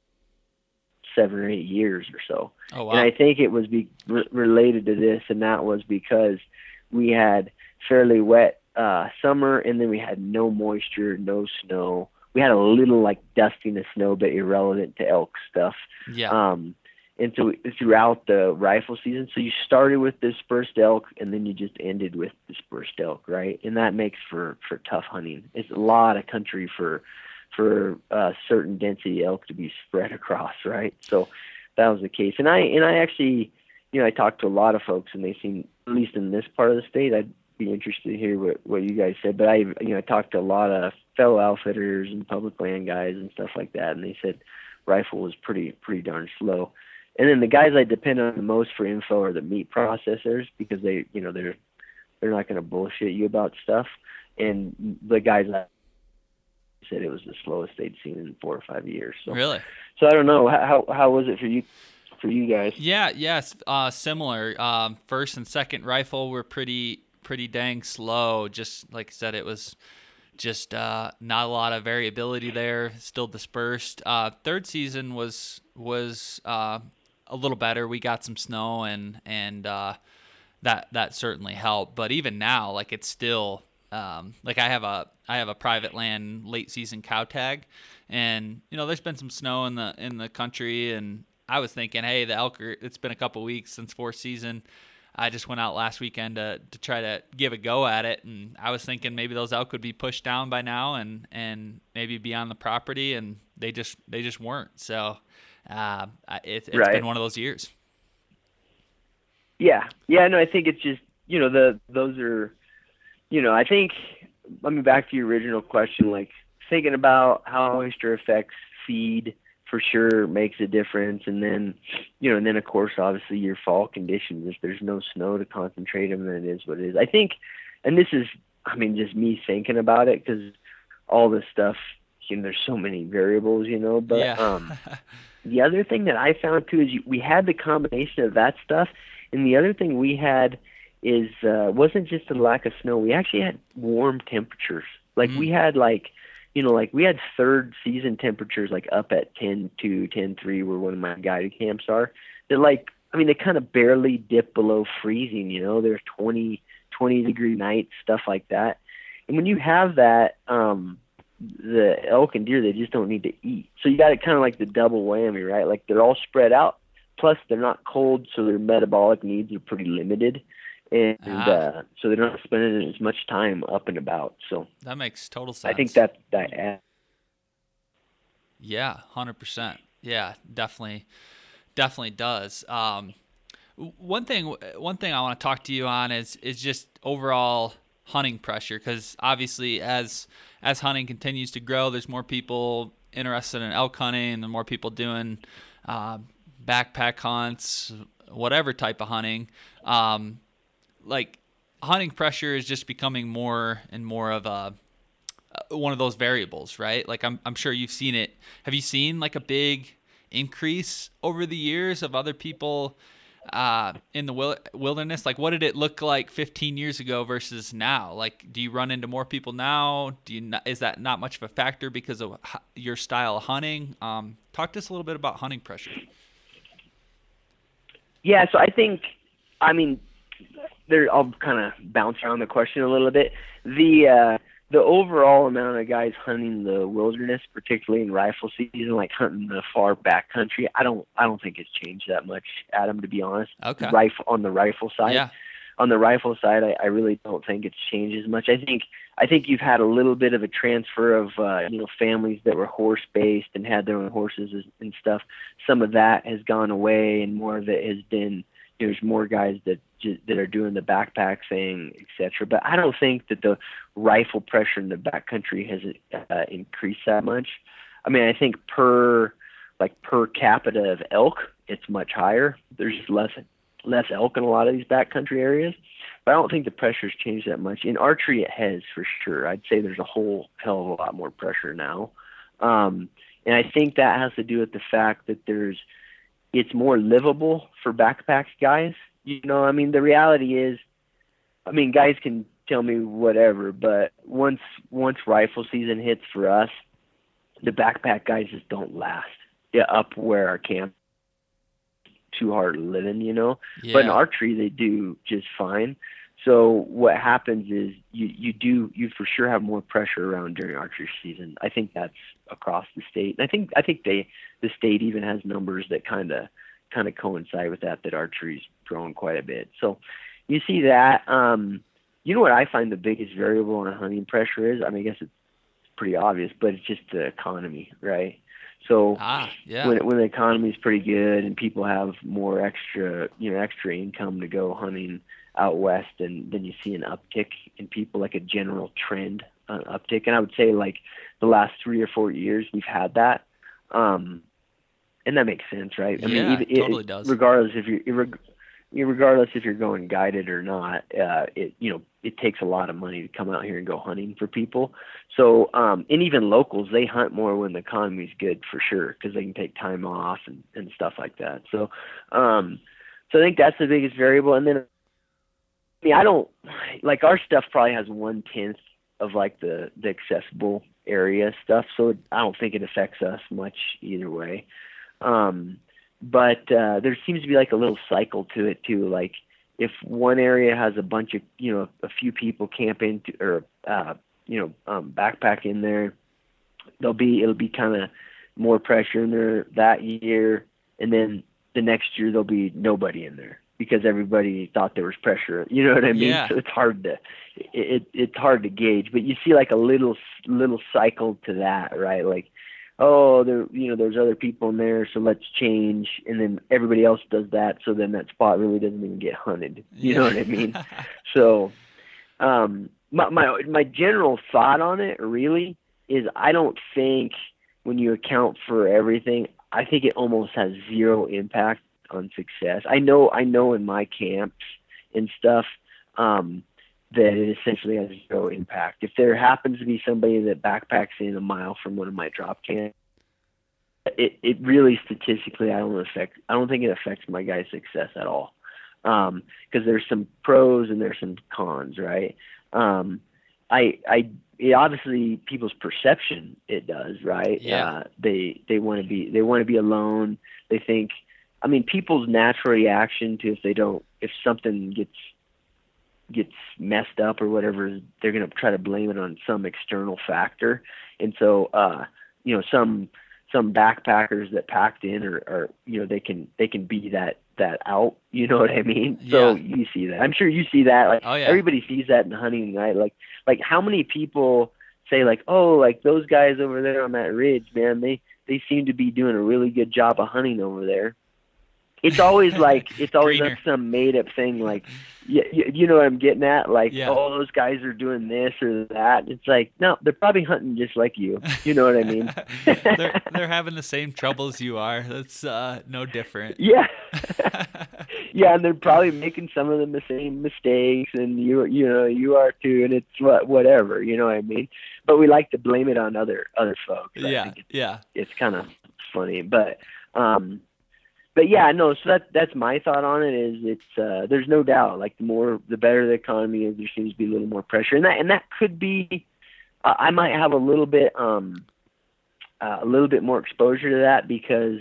7 or 8 years or so. Oh, wow. And I think it was related to this, and that was because we had fairly wet summer, and then we had no moisture, no snow. We had a little dusting of snow, but irrelevant to elk stuff. Yeah. And so throughout the rifle season, so you started with dispersed elk, and then you just ended with dispersed elk, right? And that makes for tough hunting. It's a lot of country for certain density elk to be spread across, right? So that was the case. And I actually, I talked to a lot of folks, and they seem, at least in this part of the state, I'd be interested to hear what you guys said. But I talked to a lot of fellow outfitters and public land guys and stuff like that, and they said rifle was pretty darn slow. And then the guys I depend on the most for info are the meat processors, because they're not going to bullshit you about stuff. And the guys I said it was the slowest they'd seen in 4 or 5 years. So Really? So I don't know, how was it for you guys? Yes, similar. First and second rifle were pretty dang slow. Just like I said, it was just not a lot of variability there. Still dispersed. Third season was a little better. We got some snow and that certainly helped. But even now, it's still I have a private land late season cow tag, and there's been some snow in the country, and I was thinking, hey, the elk it's been a couple weeks since fourth season. I just went out last weekend to try to give a go at it, and I was thinking maybe those elk would be pushed down by now and maybe be on the property, and they just weren't. So it's right. been one of those years. Yeah. No, I think it's just those are, I think, back to your original question, thinking about how moisture affects feed for sure makes a difference. And then, and then of course, obviously your fall conditions, if there's no snow to concentrate them, then it is what it is. I think, and this is, just me thinking about it, because all this stuff, there's so many variables, but, yeah. The other thing that I found too is we had the combination of that stuff. And the other thing we had is, wasn't just the lack of snow. We actually had warm temperatures. We had we had third season temperatures up at 10.2, 10.3 where one of my guided camps are. They're they kind of barely dip below freezing, there's 20 degree nights, stuff like that. And when you have that, the elk and deer, they just don't need to eat. So you got it kind of the double whammy, right? They're all spread out, plus they're not cold, so their metabolic needs are pretty limited. And so they're not spending as much time up and about. So that makes total sense. I think that. Yeah, 100%. Yeah, definitely definitely does. One thing I want to talk to you on is just overall hunting pressure, because obviously as hunting continues to grow, there's more people interested in elk hunting, and the more people doing backpack hunts, whatever type of hunting. Like hunting pressure is just becoming more and more of a one of those variables, right? Like I'm sure you've seen it. Have you seen like a big increase over the years of other people in the wilderness? Like what did it look like 15 years ago versus now? Like do you run into more people now? Is that not much of a factor because of your style of hunting? Talk to us a little bit about hunting pressure. Yeah, so I mean, I'll kind of bounce around the question a little bit. The overall amount of guys hunting the wilderness, particularly in rifle season, like hunting the far back country, I don't think it's changed that much, Adam, to be honest. Okay. On the rifle side. Yeah. On the rifle side, I really don't think it's changed as much. I think you've had a little bit of a transfer of families that were horse based and had their own horses and stuff. Some of that has gone away, and more of it has been there's more guys that are doing the backpack thing, etc. But I don't think that the rifle pressure in the backcountry has increased that much. I mean, I think per capita of elk, it's much higher. There's just less elk in a lot of these backcountry areas. But I don't think the pressure's changed that much. In archery, it has for sure. I'd say there's a whole hell of a lot more pressure now. And I think that has to do with the fact that it's more livable for backpack guys. I mean, the reality is, guys can tell me whatever, but once rifle season hits for us, the backpack guys just don't last. Yeah, up where our camp too hard living, Yeah. But in archery they do just fine. So what happens is you for sure have more pressure around during archery season. I think that's across the state. And I think the state even has numbers that kind of coincide with that archery's grown quite a bit. So you see that. What I find the biggest variable in hunting pressure is, I guess it's pretty obvious, but it's just the economy, right? So yeah. when the economy is pretty good and people have more extra income to go hunting out west, and then you see an uptick in people, like a general trend uptick. And I would say like the last 3 or 4 years we've had that. And that makes sense, right? It totally does. Regardless if you're going guided or not, it takes a lot of money to come out here and go hunting for people. So, and even locals, they hunt more when the economy's good for sure, because they can take time off and stuff like that. So, so I think that's the biggest variable. And then, I don't like, our stuff probably has 1/10 of like the accessible area stuff. So I don't think it affects us much either way. But there seems to be like a little cycle to it too. Like if one area has a bunch of, a few people camping or backpack in there, it'll be kind of more pressure in there that year. And then the next year there'll be nobody in there because everybody thought there was pressure. You know what I mean? Yeah. So it's hard to gauge, but you see like a little cycle to that, right? Like, oh, there's other people in there, so let's change, and then everybody else does that, so then that spot really doesn't even get hunted. You know what I mean? So, my general thought on it really is, I don't think when you account for everything, I think it almost has zero impact on success. I know in my camps and stuff, that it essentially has zero impact. If there happens to be somebody that backpacks in a mile from one of my drop camps, it really statistically, I don't think it affects my guy's success at all. Because there's some pros and there's some cons, right? It obviously people's perception, it does, right? Yeah. They want to be alone. They think, people's natural reaction to if something gets messed up or whatever, they're going to try to blame it on some external factor. And so, some backpackers that packed in are they can be that out, you know what I mean? Yeah. So you see that. I'm sure you see that. Like, oh, yeah. Everybody sees that in hunting, right? Like how many people say like, oh, like those guys over there on that ridge, man, they seem to be doing a really good job of hunting over there. it's always like Greener. some made up thing. Like, you know what I'm getting at? Like, Yeah. oh, those guys are doing this or that. It's like, no, they're probably hunting just like you. You know what I mean? they're having the same troubles you are. That's no different. Yeah. Yeah, and they're probably making some of them the same mistakes, and you are too, and it's whatever, you know what I mean? But we like to blame it on other folks. Yeah, It's kind of funny, but yeah, no. So that's my thought on it. Is it's there's no doubt, like the better the economy is, there seems to be a little more pressure, and that could be. I might have a little bit more exposure to that because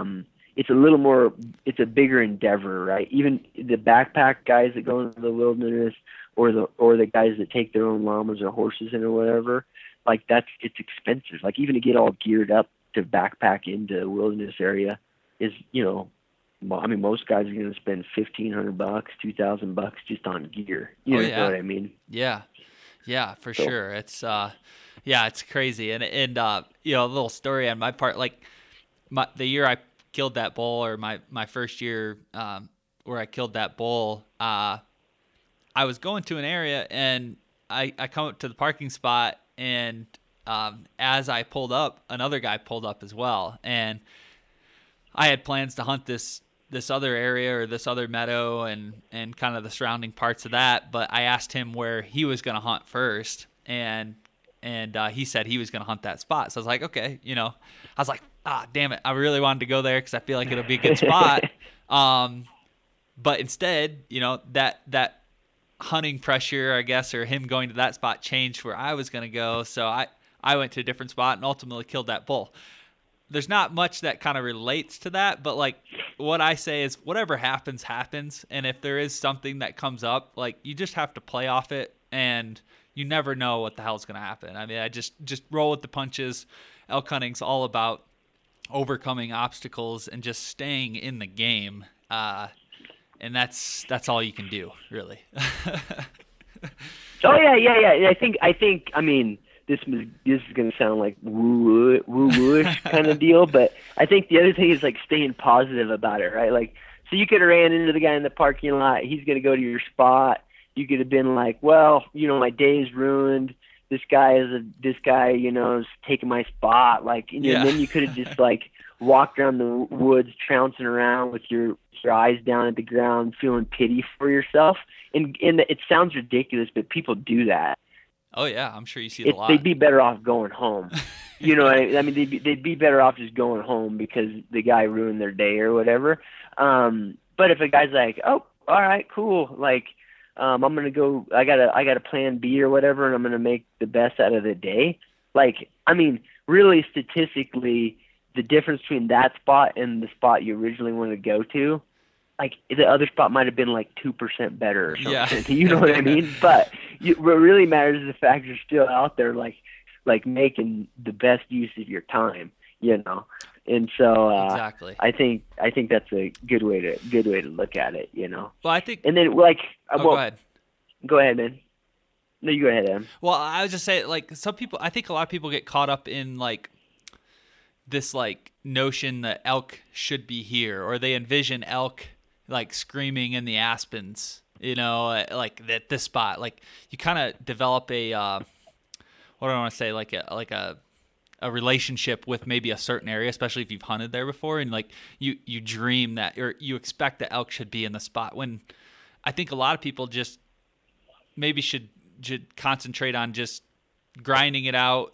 it's a bigger endeavor, right? Even the backpack guys that go into the wilderness, or the guys that take their own llamas or horses in or whatever, like it's expensive. Like even to get all geared up to backpack into a wilderness area is, I mean, most guys are going to spend $1,500, $2,000 just on gear. You know what I mean? Yeah, for sure. It's it's crazy, and a little story on my part, like the year I killed that bull, or my first year where I killed that bull, I was going to an area, and I come up to the parking spot, and as I pulled up, another guy pulled up as well, and I had plans to hunt this other area or this other meadow and kind of the surrounding parts of that, but I asked him where he was going to hunt first, and he said he was going to hunt that spot. So I was like, okay, I was like, damn it, I really wanted to go there because I feel like it'll be a good spot. But instead, that hunting pressure, I guess, or him going to that spot changed where I was going to go. So I went to a different spot and ultimately killed that bull. There's not much that kind of relates to that, but like what I say is whatever happens, happens. And if there is something that comes up, like you just have to play off it, and you never know what the hell's going to happen. I mean, I just roll with the punches. Elk hunting's all about overcoming obstacles and just staying in the game. And that's all you can do, really. Oh yeah. I think. I mean, this is going to sound like woo-wooish kind of deal, but I think the other thing is like staying positive about it, right? Like, so you could have ran into the guy in the parking lot. He's going to go to your spot. You could have been like, well, my day's ruined. This guy is taking my spot. Like, and then you could have just like walked around the woods, trouncing around with your eyes down at the ground, feeling pity for yourself. And it sounds ridiculous, but people do that. Oh yeah, I'm sure you see it a lot. They'd be better off going home. I mean, they'd be better off just going home because the guy ruined their day or whatever. But if a guy's like, oh, all right, cool, like, I'm gonna go. I got a plan B or whatever, and I'm gonna make the best out of the day. Like, I mean, really, statistically, the difference between that spot and the spot you originally wanted to go to, like the other spot might have been like 2% better or something. Yeah. You know what I mean? But what really matters is the fact you're still out there, like making the best use of your time. And so exactly. I think that's a good way to look at it. Well, I think. And then like, go ahead. Go ahead, man. No, you go ahead, Adam. Well, I was just saying, like, I think a lot of people get caught up in like this like notion that elk should be here, or they envision elk like screaming in the aspens, like at this spot. Like you kind of develop a what do I want to say, like a relationship with maybe a certain area, especially if you've hunted there before, and like you dream that, or you expect that elk should be in the spot, when I think a lot of people just maybe should concentrate on just grinding it out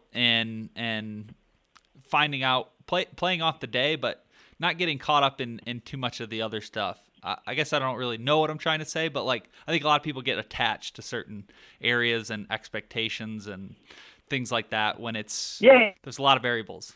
and finding out, playing off the day, but not getting caught up in too much of the other stuff. I guess I don't really know what I'm trying to say, but like I think a lot of people get attached to certain areas and expectations and things like that when there's a lot of variables,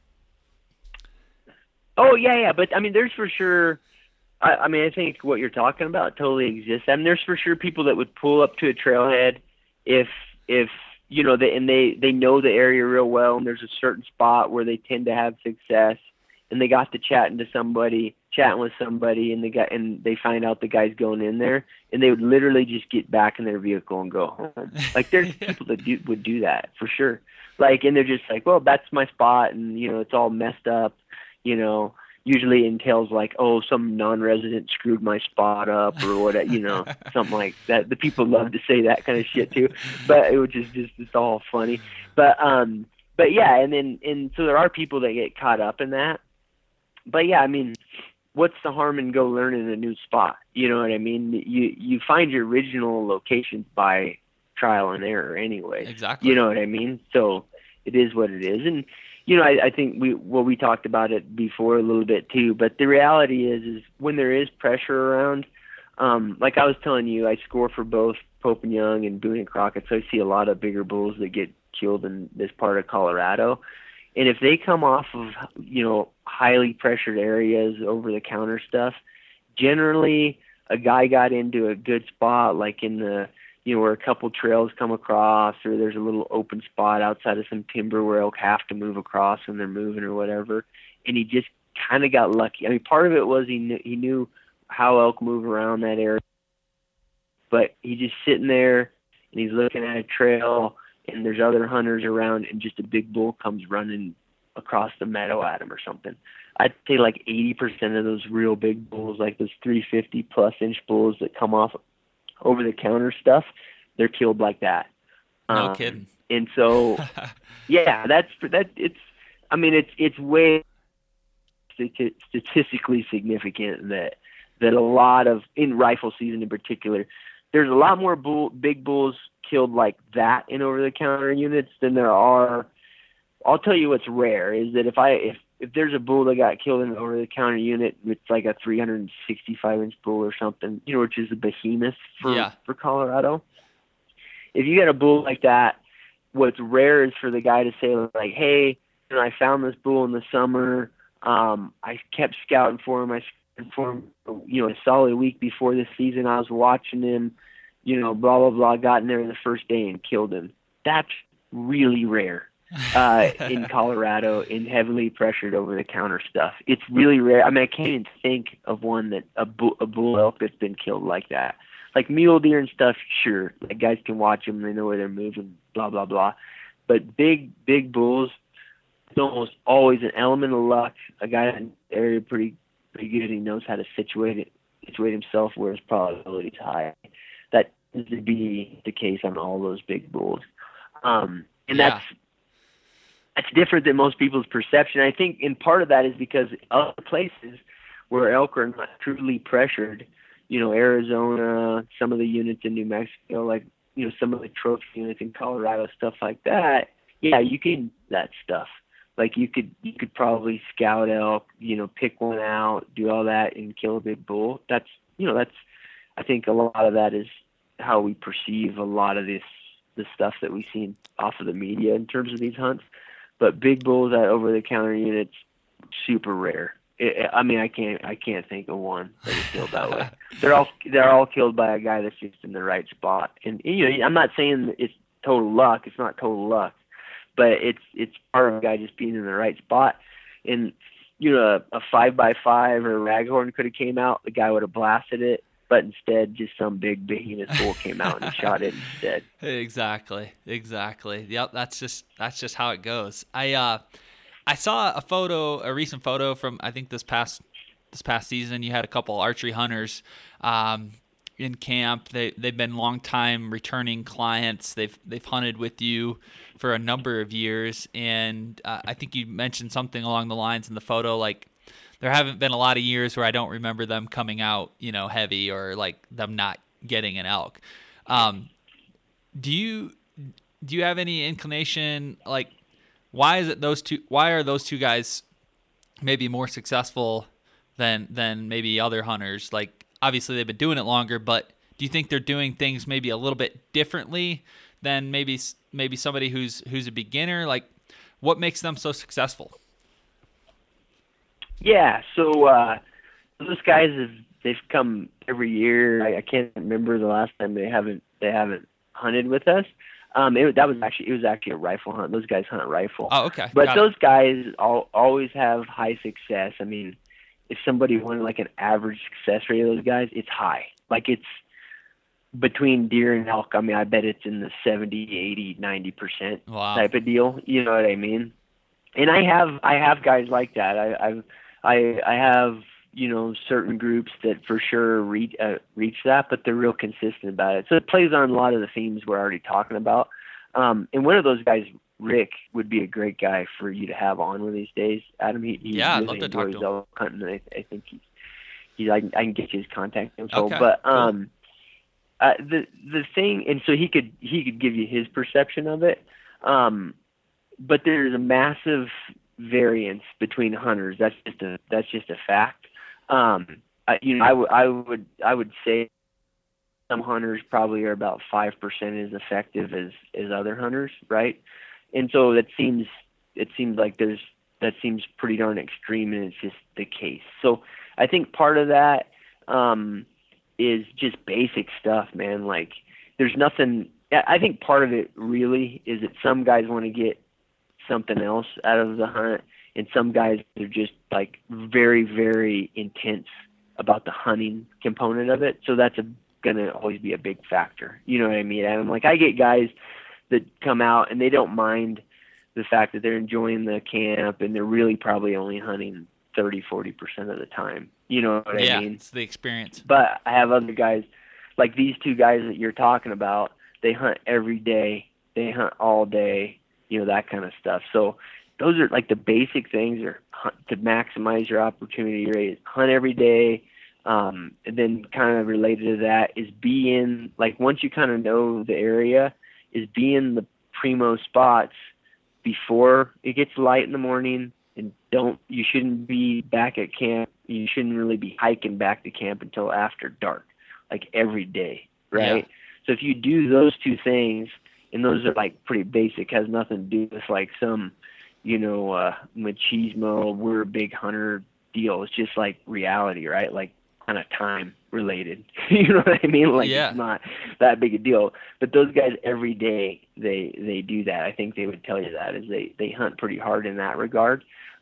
Oh yeah, but I mean, there's for sure. I mean, I think what you're talking about totally exists. I mean, there's for sure people that would pull up to a trailhead if they know the area real well, and there's a certain spot where they tend to have success, and they got to chatting with somebody, and they find out the guy's going in there, and they would literally just get back in their vehicle and go home. Like there's people that would do that for sure. Like, and they're just like, well, that's my spot, and it's all messed up. You usually entails like, oh, some non-resident screwed my spot up or whatever, something like that. The people love to say that kind of shit too, but it was just it's all funny. But yeah, and so there are people that get caught up in that. But yeah, I mean, what's the harm in go learning a new spot? You know what I mean? You find your original locations by trial and error anyway. Exactly. You know what I mean? So it is what it is. And I think we talked about it before a little bit too, but the reality is when there is pressure around, like I was telling you, I score for both Pope and Young and Boone and Crockett, so I see a lot of bigger bulls that get killed in this part of Colorado. And if they come off of, highly pressured areas, over the counter stuff, generally a guy got into a good spot, like in the, where a couple trails come across, or there's a little open spot outside of some timber where elk have to move across when they're moving or whatever. And he just kind of got lucky. I mean, part of it was he knew how elk move around that area, but he's just sitting there and he's looking at a trail and there's other hunters around, and just a big bull comes running across the meadow at him or something. I'd say like 80% of those real big bulls, like those 350 plus inch bulls that come off over the counter stuff, they're killed like that. No kidding. And so, yeah, it's way statistically significant that a lot of, in rifle season in particular, there's a lot more big bulls killed like that in over-the-counter units than there are. I'll tell you what's rare is that if there's a bull that got killed in an over-the-counter unit, it's like a 365-inch bull or something, which is a behemoth for Colorado. If you get a bull like that, what's rare is for the guy to say like, hey, I found this bull in the summer. I kept scouting for him. I scouted for him, a solid week before this season. I was watching him, blah, blah, blah, got in there the first day and killed him. That's really rare in Colorado in heavily pressured over-the-counter stuff. It's really rare. I mean, I can't even think of one that a bull elk that's been killed like that. Like mule deer and stuff, sure. Like guys can watch them. They know where they're moving, blah, blah, blah. But big bulls, it's almost always an element of luck. A guy in the area pretty good. He knows how to situate himself where his probability is high. That tends to be the case on all those big bulls. That's different than most people's perception. I think in part of that is because other places where elk are not truly pressured, Arizona, some of the units in New Mexico, like, some of the trophy units in Colorado, stuff like that. Yeah, you can that stuff. Like you could probably scout elk, pick one out, do all that and kill a big bull. That's I think a lot of that is how we perceive a lot of the stuff that we see off of the media in terms of these hunts. But big bulls at over-the-counter units, super rare. I can't think of one that is killed that way. They're all killed by a guy that's just in the right spot. And I'm not saying it's total luck. It's not total luck, but it's part of a guy just being in the right spot. And a 5x5 or a raghorn could have came out. The guy would have blasted it. But instead, just some big behemoth bull came out and shot it instead. Exactly. Yep, that's just how it goes. I saw a recent photo from I think this past season. You had a couple archery hunters in camp. They've been longtime returning clients. They've hunted with you for a number of years, and I think you mentioned something along the lines in the photo like, there haven't been a lot of years where I don't remember them coming out, heavy or like them not getting an elk. Do you have any inclination, like, why are those two guys maybe more successful than maybe other hunters? Like, obviously they've been doing it longer, but do you think they're doing things maybe a little bit differently than maybe somebody who's a beginner? Like, what makes them so successful? Yeah, so those guys they've come every year. I can't remember the last time they haven't hunted with us. It was actually a rifle hunt. Those guys hunt rifle. Oh, okay. But those guys always have high success. I mean, if somebody wanted like an average success rate of those guys, it's high. Like it's between deer and elk. I mean, I bet it's in the 70, 80, 90% type of deal. You know what I mean? And I have guys like that. I have, certain groups that for sure reach that, but they're real consistent about it. So it plays on a lot of the themes we're already talking about. And one of those guys, Rick, would be a great guy for you to have on one of these days. Adam, he I'd really love to talk enjoys to him. elk hunting. And I think I can get you his contact info. Okay, but cool. the thing, and so he could give you his perception of it. But there's a massive variance between hunters. That's just a fact. I would say some hunters probably are about 5% as effective as other hunters, right? And so it seems like that seems pretty darn extreme, and it's just the case. So I think part of that is just basic stuff, man. Like there's nothing. I think part of it really is that some guys want to get something else out of the hunt, and some guys are just like very, very intense about the hunting component of it. So that's gonna always be a big factor. You know what I mean? And like I get guys that come out and they don't mind the fact that they're enjoying the camp and they're really probably only hunting 30-40% of the time. You know what I mean? Yeah, it's the experience. But I have other guys, like these two guys that you're talking about, they hunt every day. They hunt all day, that kind of stuff. So those are like the basic things are to maximize your opportunity rate. Hunt every day. And then kind of related to that is be in, like once you kind of know the area, is be in the primo spots before it gets light in the morning, and you shouldn't be back at camp. You shouldn't really be hiking back to camp until after dark, like every day, right? Yeah. So if you do those two things, and those are like pretty basic, has nothing to do with like some, machismo, we're a big hunter deal. It's just like reality, right? Like kind of time related. You know what I mean? Like Yeah. It's not that big a deal. But those guys every day they do that. I think they would tell you that is they hunt pretty hard in that regard.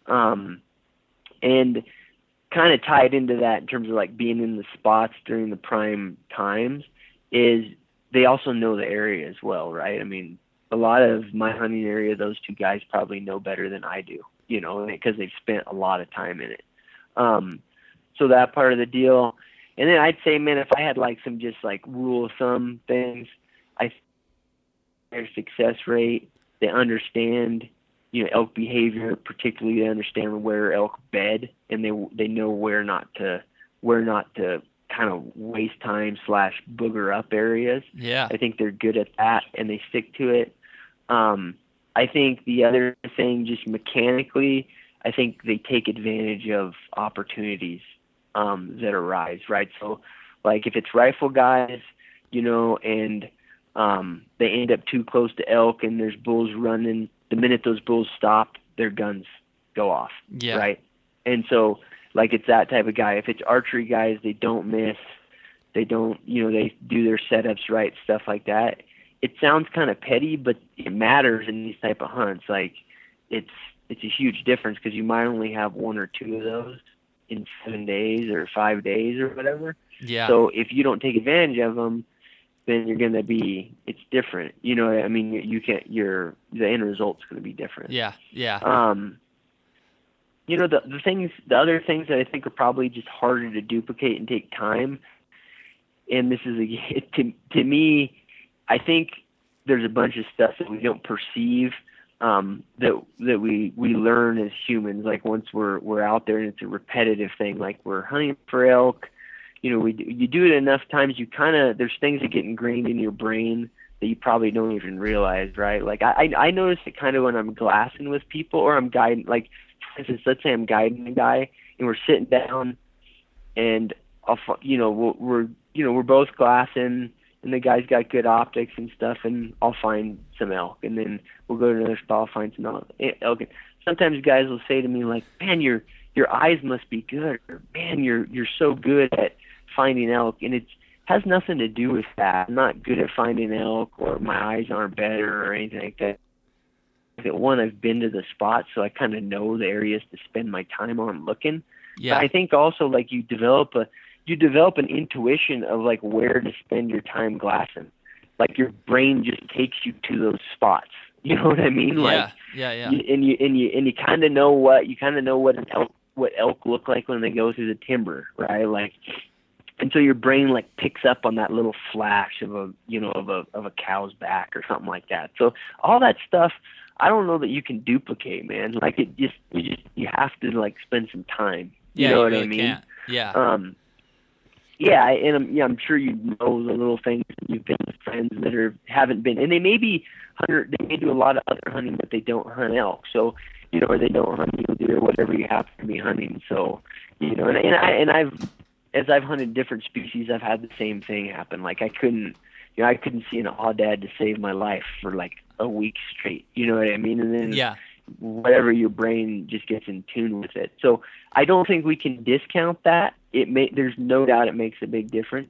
And kind of tied into that in terms of like being in the spots during the prime times is they also know the area as well, right? I mean, a lot of my hunting area, those two guys probably know better than I do, because they've spent a lot of time in it. So that part of the deal. And then I'd say, man, if I had like some just like rule of thumb things, their success rate, they understand, elk behavior, particularly they understand where elk bed, and they know where not to kind of waste time / booger up areas. Yeah. I think they're good at that and they stick to it. I think the other thing, just mechanically, I think they take advantage of opportunities that arise, right? So like if it's rifle guys, and they end up too close to elk and there's bulls running, the minute those bulls stop, their guns go off, Yeah. right? And so like it's that type of guy. If it's archery guys, they don't miss. They don't, they do their setups right, stuff like that. It sounds kind of petty, but it matters in these type of hunts. Like it's a huge difference because you might only have one or two of those in 7 days or 5 days or whatever. Yeah. So if you don't take advantage of them, then you're going to be, it's different. You know what I mean? You can't, the end result's going to be different. Yeah. Yeah. The other things that I think are probably just harder to duplicate and take time. And this is to me, I think there's a bunch of stuff that we don't perceive, that we learn as humans. Like once we're out there and it's a repetitive thing, like we're hunting for elk, you do it enough times, there's things that get ingrained in your brain that you probably don't even realize, right? Like I notice it kind of when I'm glassing with people or I'm guiding, like for instance, let's say I'm guiding a guy and we're sitting down and we're both glassing and the guy's got good optics and stuff, and I'll find some elk, and then we'll go to another spot, I'll find some elk. Sometimes guys will say to me like, man, your eyes must be good, or man, you're so good at finding elk, and it has nothing to do with that. I'm not good at finding elk, or my eyes aren't better or anything like that. One, I've been to the spot, so I kind of know the areas to spend my time on looking. Yeah. But I think also like you develop an intuition of like where to spend your time glassing. Like your brain just takes you to those spots. You know what I mean? Yeah. Like, Yeah. and you kind of know what an elk what elk look like when they go through the timber, right? Like, and so your brain like picks up on that little flash of a, you know, of a cow's back or something like that. So all that stuff, I don't know that you can duplicate, man. Like you have to like spend some time. You know what really I mean? Can't. Yeah. Yeah, and I'm sure you know the little things. You've been with friends that haven't been, and they may be they may do a lot of other hunting, but they don't hunt elk. So, you know, or they don't hunt mule deer or whatever you happen to be hunting. So, you know, as I've hunted different species, I've had the same thing happen. Like I couldn't see an aoudad to save my life for like a week straight. You know what I mean? And then whatever, your brain just gets in tune with it. So I don't think we can discount that. There's no doubt it makes a big difference.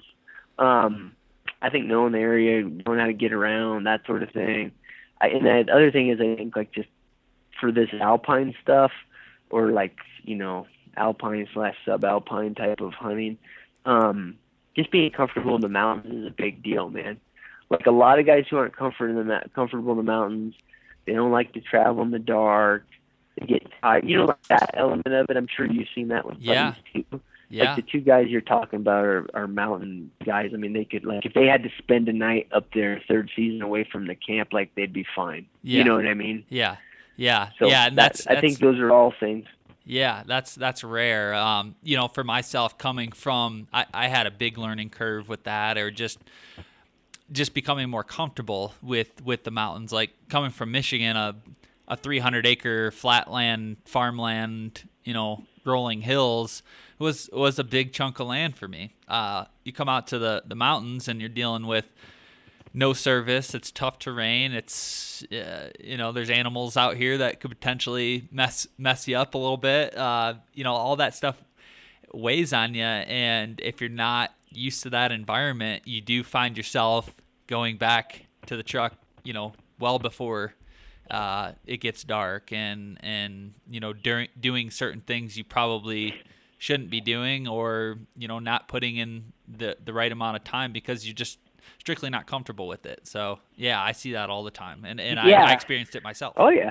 I think knowing the area, knowing how to get around, that sort of thing. And the other thing is, I think like just for this alpine stuff, or like, you know, alpine / subalpine type of hunting, just being comfortable in the mountains is a big deal, man. Like a lot of guys who aren't comfortable in the mountains, they don't like to travel in the dark. They get tired. You know, like that element of it. I'm sure you've seen that with buddies too. Yeah. Like the two guys you're talking about are mountain guys. I mean, they could, like, if they had to spend a night up there third season away from the camp, like they'd be fine. Yeah. You know what I mean? Yeah. So and I think those are all things. Yeah, that's rare. You know, for myself, coming from, I had a big learning curve with that, or just becoming more comfortable with the mountains. Like coming from Michigan, a 300-acre flatland farmland, you know, rolling hills was a big chunk of land for me. You come out to the mountains and you're dealing with no service. It's tough terrain. It's you know, there's animals out here that could potentially mess you up a little bit. You know, all that stuff weighs on you, and if you're not used to that environment, you do find yourself going back to the truck, you know, well before it gets dark, and you know, doing certain things you probably shouldn't be doing, or, you know, not putting in the right amount of time because you're just strictly not comfortable with it. So yeah, I see that all the time, and I experienced it myself. Oh yeah.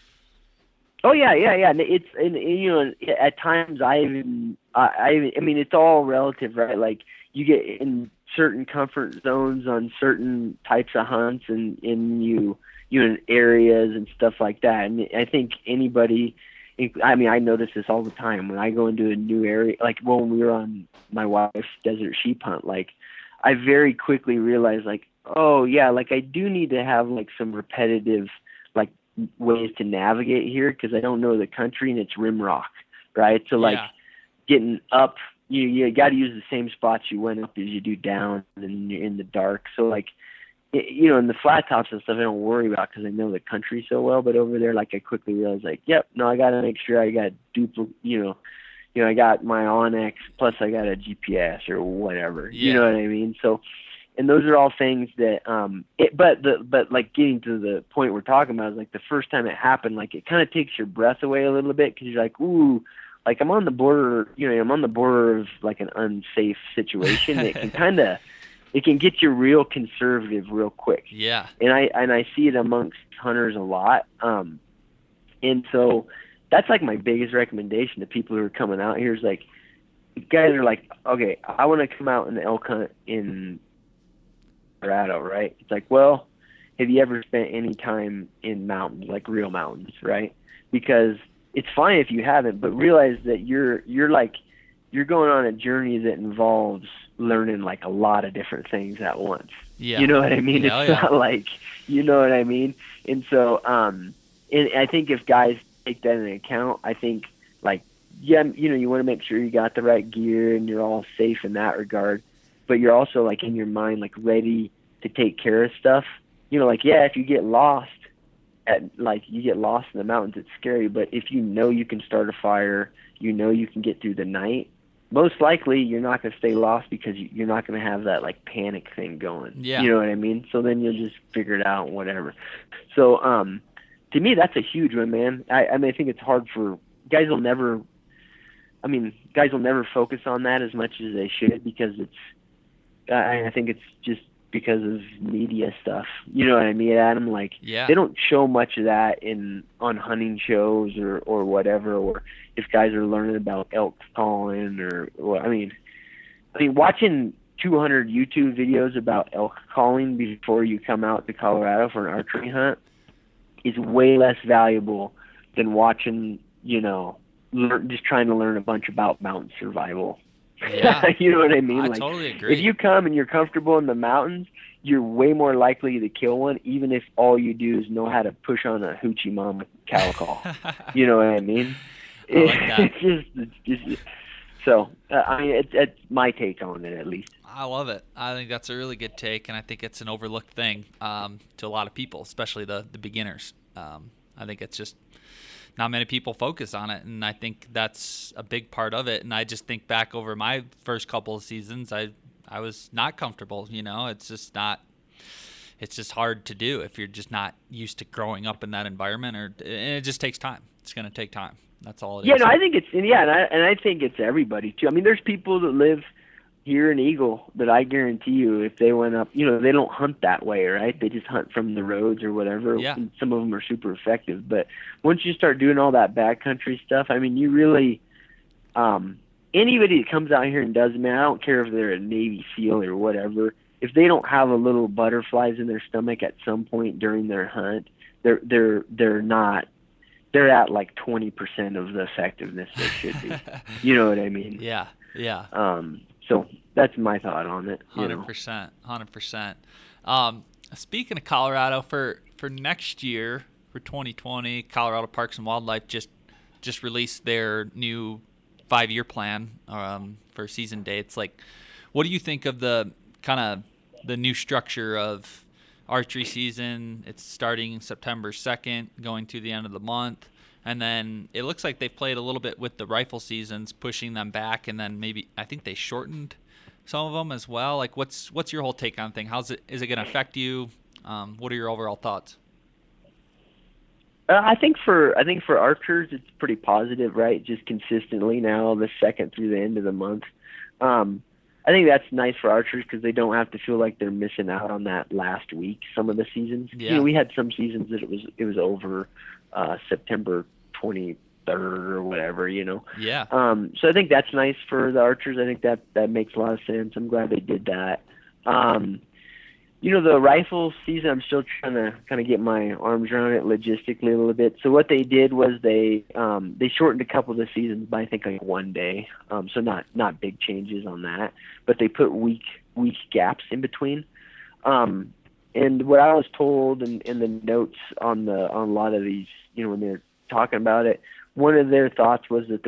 And it's, and you know, at times I mean, it's all relative, right? Like you get in certain comfort zones on certain types of hunts, and you in areas and stuff like that. And I think anybody, I mean, I notice this all the time when I go into a new area. Like when we were on my wife's desert sheep hunt, like I very quickly realized, like, oh yeah, like I do need to have like some repetitive like ways to navigate here, because I don't know the country and it's rim rock, right? So like getting up, you got to use the same spots you went up as you do down, and you're in the dark. So like, you know, in the flat tops and stuff, I don't worry about because I know the country so well. But over there, like, I quickly realized, like, yep, no, I got to make sure I got I got my Onyx, plus I got a GPS or whatever. You know what I mean? So, and those are all things that, but like getting to the point we're talking about is like the first time it happened, like it kind of takes your breath away a little bit, because you're like, ooh, like I'm on the border, you know, I'm on the border of like an unsafe situation. It can get you real conservative real quick. Yeah. And I see it amongst hunters a lot. And so that's like my biggest recommendation to people who are coming out here is like, guys are like, okay, I want to come out and elk hunt in Colorado, right? It's like, well, have you ever spent any time in mountains, like real mountains, right? Because it's fine if you haven't, but realize that you're going on a journey that involves learning like a lot of different things at once. Yeah. You know what I mean? Yeah, it's not like, you know what I mean? And so, and I think if guys take that into account, I think like, yeah, you know, you want to make sure you got the right gear and you're all safe in that regard, but you're also like in your mind, like ready to take care of stuff. You know, like, yeah, if you get lost in the mountains, it's scary, but if you know you can start a fire, you know you can get through the night, most likely you're not going to stay lost, because you're not going to have that like panic thing going. Yeah. You know what I mean? So then you'll just figure it out, whatever. So to me, that's a huge one, man. I mean, I think it's hard for guys will never focus on that as much as they should, because it's, I think it's just because of media stuff. You know what I mean, Adam? Like, Yeah. they don't show much of that on hunting shows or whatever, or if guys are learning about elk calling or I mean, watching 200 YouTube videos about elk calling before you come out to Colorado for an archery hunt is way less valuable than watching, just trying to learn a bunch about mountain survival. Yeah. You know what I mean? I Like, totally agree. if you come and you're comfortable in the mountains, you're way more likely to kill one, even if all you do is know how to push on a hoochie mama cow call. You know what I mean? I like that. It's just so. It's my take on it, at least. I love it. I think that's a really good take, and I think it's an overlooked thing to a lot of people, especially the beginners. I think it's just not many people focus on it, and I think that's a big part of it. And I just think back over my first couple of seasons, I was not comfortable. It's just not. It's just hard to do if you're just not used to growing up in that environment, and it just takes time. It's going to take time. That's all it is. Yeah, no, I think I think it's everybody too. I mean, there's people that live here in Eagle that I guarantee you, if they went up, they don't hunt that way, right? They just hunt from the roads or whatever. Yeah. And some of them are super effective, but once you start doing all that backcountry stuff, I mean, you really, anybody that comes out here and does it, man, I don't care if they're a Navy SEAL or whatever, if they don't have a little butterflies in their stomach at some point during their hunt, they're not. They're at like 20% of the effectiveness they should be. You know what I mean? Yeah. So that's my thought on it. 100%. Speaking of Colorado, for next year, for 2020, Colorado Parks and Wildlife just released their new 5-year plan for season dates. Like, what do you think of the kind of the new structure of archery season? It's starting September 2nd, going to the end of the month. And then it looks like they've played a little bit with the rifle seasons, pushing them back, and then maybe I think they shortened some of them as well. Like, what's your whole take on the thing? Is it going to affect you? What are your overall thoughts? I think for archers, it's pretty positive, right? Just consistently now, the 2nd through the end of the month. I think that's nice for archers because they don't have to feel like they're missing out on that last week. Some of the seasons, Yeah. We had some seasons that it was over September 23rd or whatever, Yeah. So I think that's nice for the archers. I think that makes a lot of sense. I'm glad they did that. The rifle season, I'm still trying to kind of get my arms around it logistically a little bit. So what they did was they shortened a couple of the seasons by, I think, like 1 day. So not big changes on that, but they put week gaps in between. And what I was told in the notes on a lot of these, when they're talking about it, one of their thoughts was that the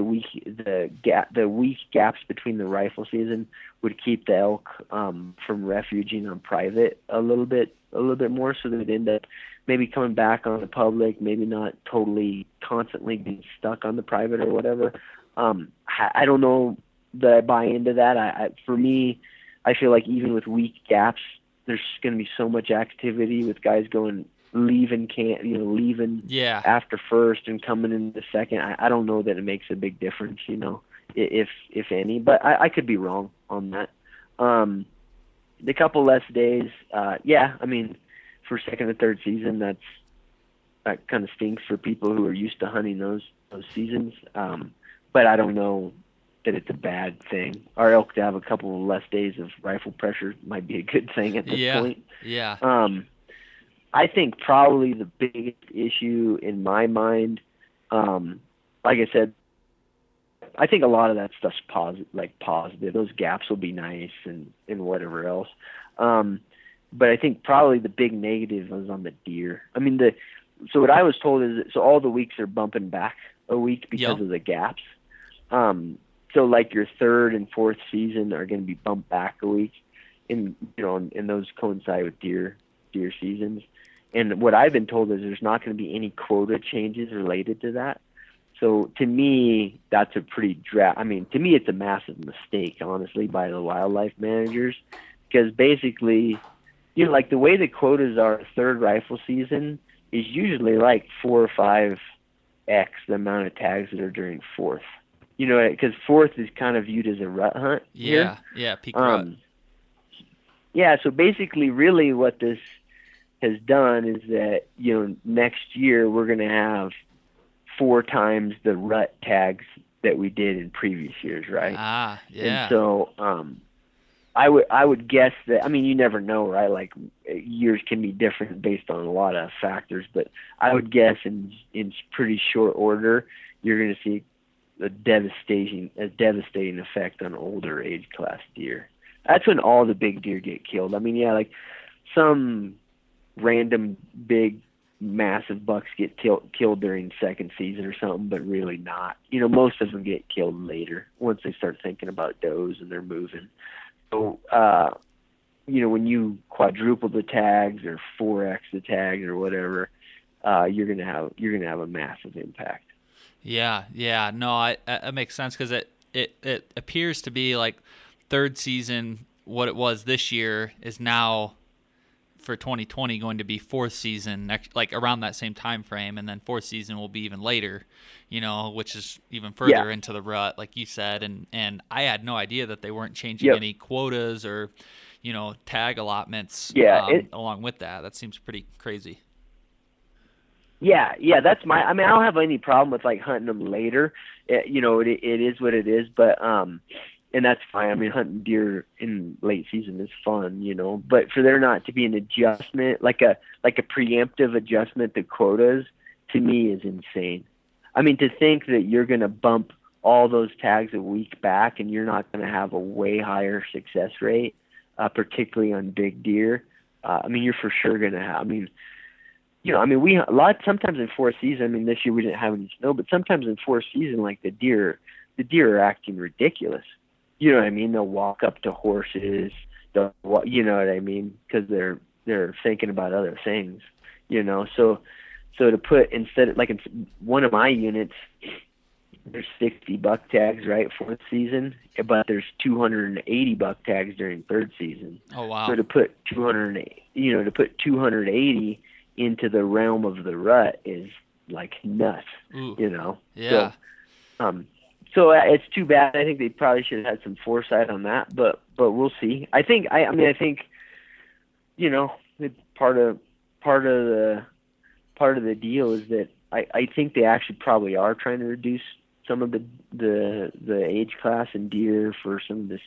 week gaps between the rifle season would keep the elk from refuging on private a little bit more, so they'd end up maybe coming back on the public, maybe not totally constantly being stuck on the private or whatever. I don't know that I buy into that. For me, I feel like even with week gaps, there's going to be so much activity with guys leaving camp, leaving Yeah. after first and coming in the second. I don't know that it makes a big difference, if any, but I could be wrong on that. The couple less days, I mean, for second and third season, that kind of stinks for people who are used to hunting those seasons. But I don't know that it's a bad thing. Our elk to have a couple of less days of rifle pressure might be a good thing at this point. Yeah. I think probably the biggest issue in my mind, like I said, I think a lot of that stuff's positive. Those gaps will be nice and whatever else. But I think probably the big negative was on the deer. I mean, so what I was told is that, so all the weeks are bumping back a week because of the gaps. So like your third and fourth season are going to be bumped back a week, and those coincide with deer seasons. And what I've been told is there's not going to be any quota changes related to that. So to me, that's a pretty to me, it's a massive mistake, honestly, by the wildlife managers, because basically, like the way the quotas are, third rifle season is usually like 4 or 5x the amount of tags that are during fourth. Because fourth is kind of viewed as a rut hunt. Yeah, peak rut. Yeah, so basically really what this has done is that, next year we're going to have 4 times the rut tags that we did in previous years, right? Ah, yeah. And so I would guess that, I mean, you never know, right? Like years can be different based on a lot of factors, but I would guess in pretty short order, you're going to see a devastating effect on older age class deer. That's when all the big deer get killed. I mean, yeah, like some random big massive bucks get killed during second season or something, but really not. Most of them get killed later once they start thinking about does and they're moving. So, when you quadruple the tags or 4x the tags or whatever, you're gonna have a massive impact. Yeah. No, that makes sense because it appears to be like third season. What it was this year is now for 2020 going to be fourth season next, like around that same time frame, and then fourth season will be even later, which is even further into the rut, like you said. And I had no idea that they weren't changing any quotas or, tag allotments. Along with that. That seems pretty crazy. Yeah, that's I don't have any problem with like hunting them later. It is what it is, but and that's fine. I mean, hunting deer in late season is fun, but for there not to be an adjustment, like a preemptive adjustment to quotas, to me is insane. I mean, to think that you're going to bump all those tags a week back and you're not going to have a way higher success rate, particularly on big deer. I mean, you're for sure going to have, sometimes in fourth season, I mean, this year we didn't have any snow, but sometimes in fourth season, like the deer are acting ridiculous. You know what I mean? They'll walk up to horses. You know what I mean? Because they're thinking about other things. So to put instead of, like in one of my units, there's 60 buck tags, right, fourth season, but there's 280 buck tags during third season. Oh wow! So to put 280 into the realm of the rut is like nuts. Ooh. Yeah. So it's too bad. I think they probably should have had some foresight on that, but we'll see. I think part of the deal is that I think they actually probably are trying to reduce some of the age class in deer for some of this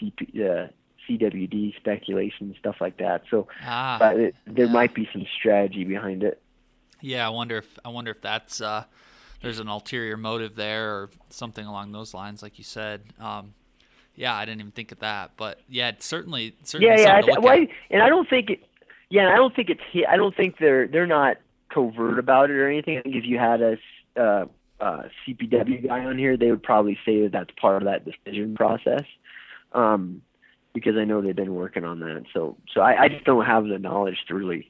CWD speculation and stuff like that. So there might be some strategy behind it. Yeah, I wonder if that's there's an ulterior motive there or something along those lines, like you said. I didn't even think of that, but it's certainly something to look at. And I don't think I don't think they're not covert about it or anything. I think if you had a CPW guy on here, they would probably say that that's part of that decision process. Because I know they've been working on that. So I just don't have the knowledge to really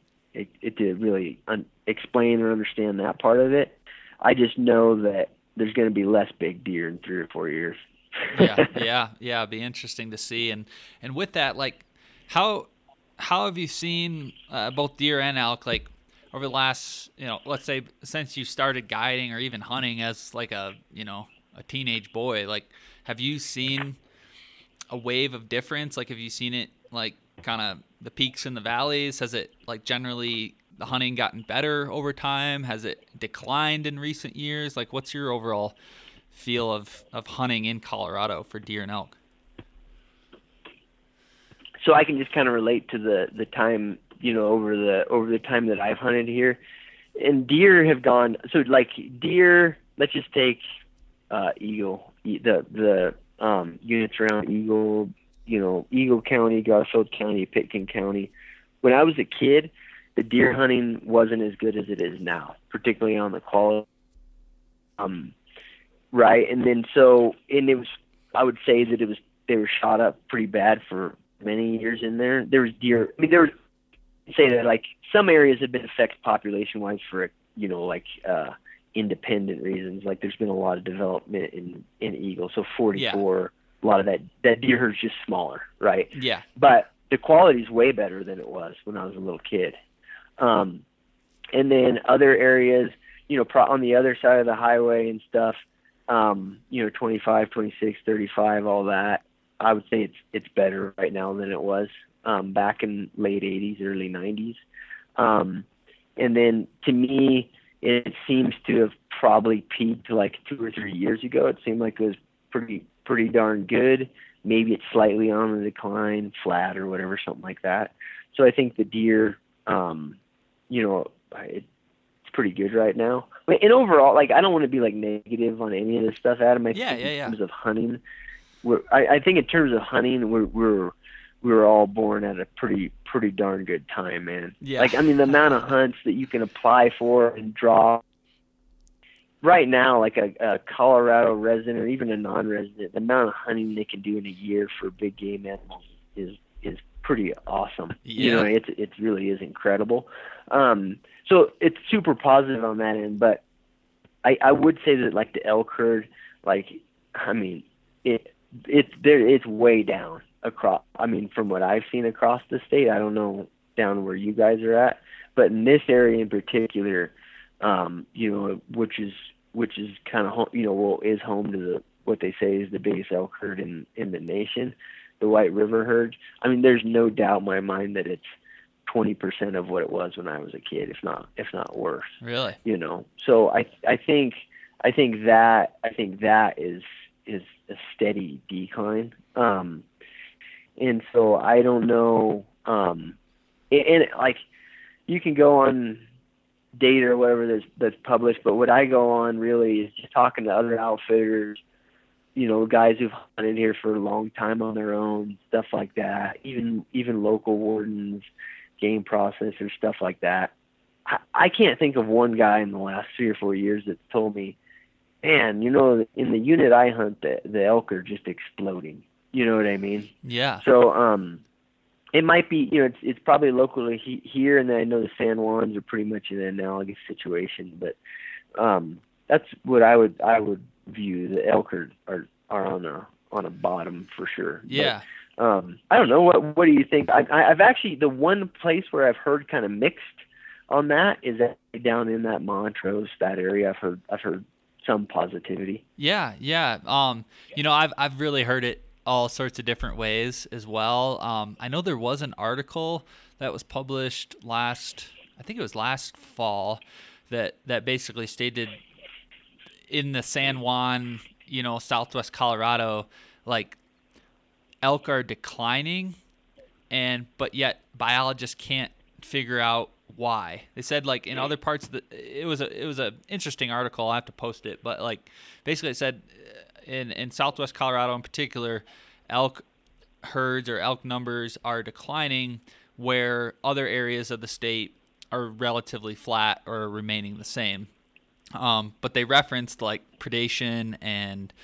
explain or understand that part of it. I just know that there's going to be less big deer in 3 or 4 years. Yeah. It'd be interesting to see. And with that, like, how have you seen both deer and elk, like, over the last, let's say since you started guiding or even hunting as like a teenage boy, like, have you seen a wave of difference? Like, have you seen it, like, kind of the peaks and the valleys? Has it, like, generally the hunting gotten better over time? Has it declined in recent years? Like, what's your overall feel of hunting in Colorado for deer and elk? So I can just kind of relate to the time, over the time that I've hunted here, and deer have gone. So like deer, let's just take Eagle, the units around Eagle, Eagle County, Garfield County, Pitkin County. When I was a kid, the deer hunting wasn't as good as it is now, particularly on the quality. Right. And then I would say that they were shot up pretty bad for many years in there. There was deer. I mean, say that like some areas have been affected population wise for, independent reasons. Like there's been a lot of development in Eagle. So 44, a lot of that deer herd's just smaller. Right. Yeah. But the quality is way better than it was when I was a little kid. And then other areas, on the other side of the highway and stuff, 25, 26, 35, all that, I would say it's better right now than it was. back in late 80s, early 90s. And then to me, it seems to have probably peaked like 2 or 3 years ago. It seemed like it was pretty darn good. Maybe it's slightly on the decline, flat or whatever, something like that. So I think the deer, it's pretty good right now. And overall, like, I don't want to be like negative on any of this stuff, Adam. I think in terms of hunting, I think in terms of hunting, we're all born at a pretty darn good time, man. Yeah. Like, I mean, the amount of hunts that you can apply for and draw right now, like a Colorado resident or even a non-resident, the amount of hunting they can do in a year for big game animals is pretty awesome. Yeah. It really is incredible. So it's super positive on that end, but I would say that, like, the elk herd, like, I mean, it's way down across. I mean, from what I've seen across the state, I don't know down where you guys are at, but in this area in particular, which is kind of, is home to what they say is the biggest elk herd in the nation, the White River herd. I mean, there's no doubt in my mind that it's 20% of what it was when I was a kid, if not worse. Really? So I think that is a steady decline. And so I don't know. And like, you can go on data or whatever that's published, but what I go on really is just talking to other outfitters, guys who've hunted here for a long time on their own, stuff like that. Even local wardens, game processors, stuff like that. I can't think of one guy in the last 3 or 4 years that's told me, man, in the unit I hunt, the elk are just exploding. You know what I mean? Yeah. So it might be, it's probably locally here, and then I know the San Juans are pretty much in an analogous situation. But that's what I would view. The elk are on a bottom for sure. Yeah. But, I don't know. What do you think? I've actually, the one place where I've heard kind of mixed on that is down in that Montrose, that area. I've heard some positivity. Yeah. I've really heard it all sorts of different ways as well. I know there was an article that was published last fall that basically stated in the San Juan, Southwest Colorado, like, elk are declining, but yet biologists can't figure out why. They said, like, in other parts of it was a interesting article. I'll have to post it, but, like, basically it said in Southwest Colorado in particular, elk herds or elk numbers are declining, where other areas of the state are relatively flat or remaining the same. But they referenced, like, predation and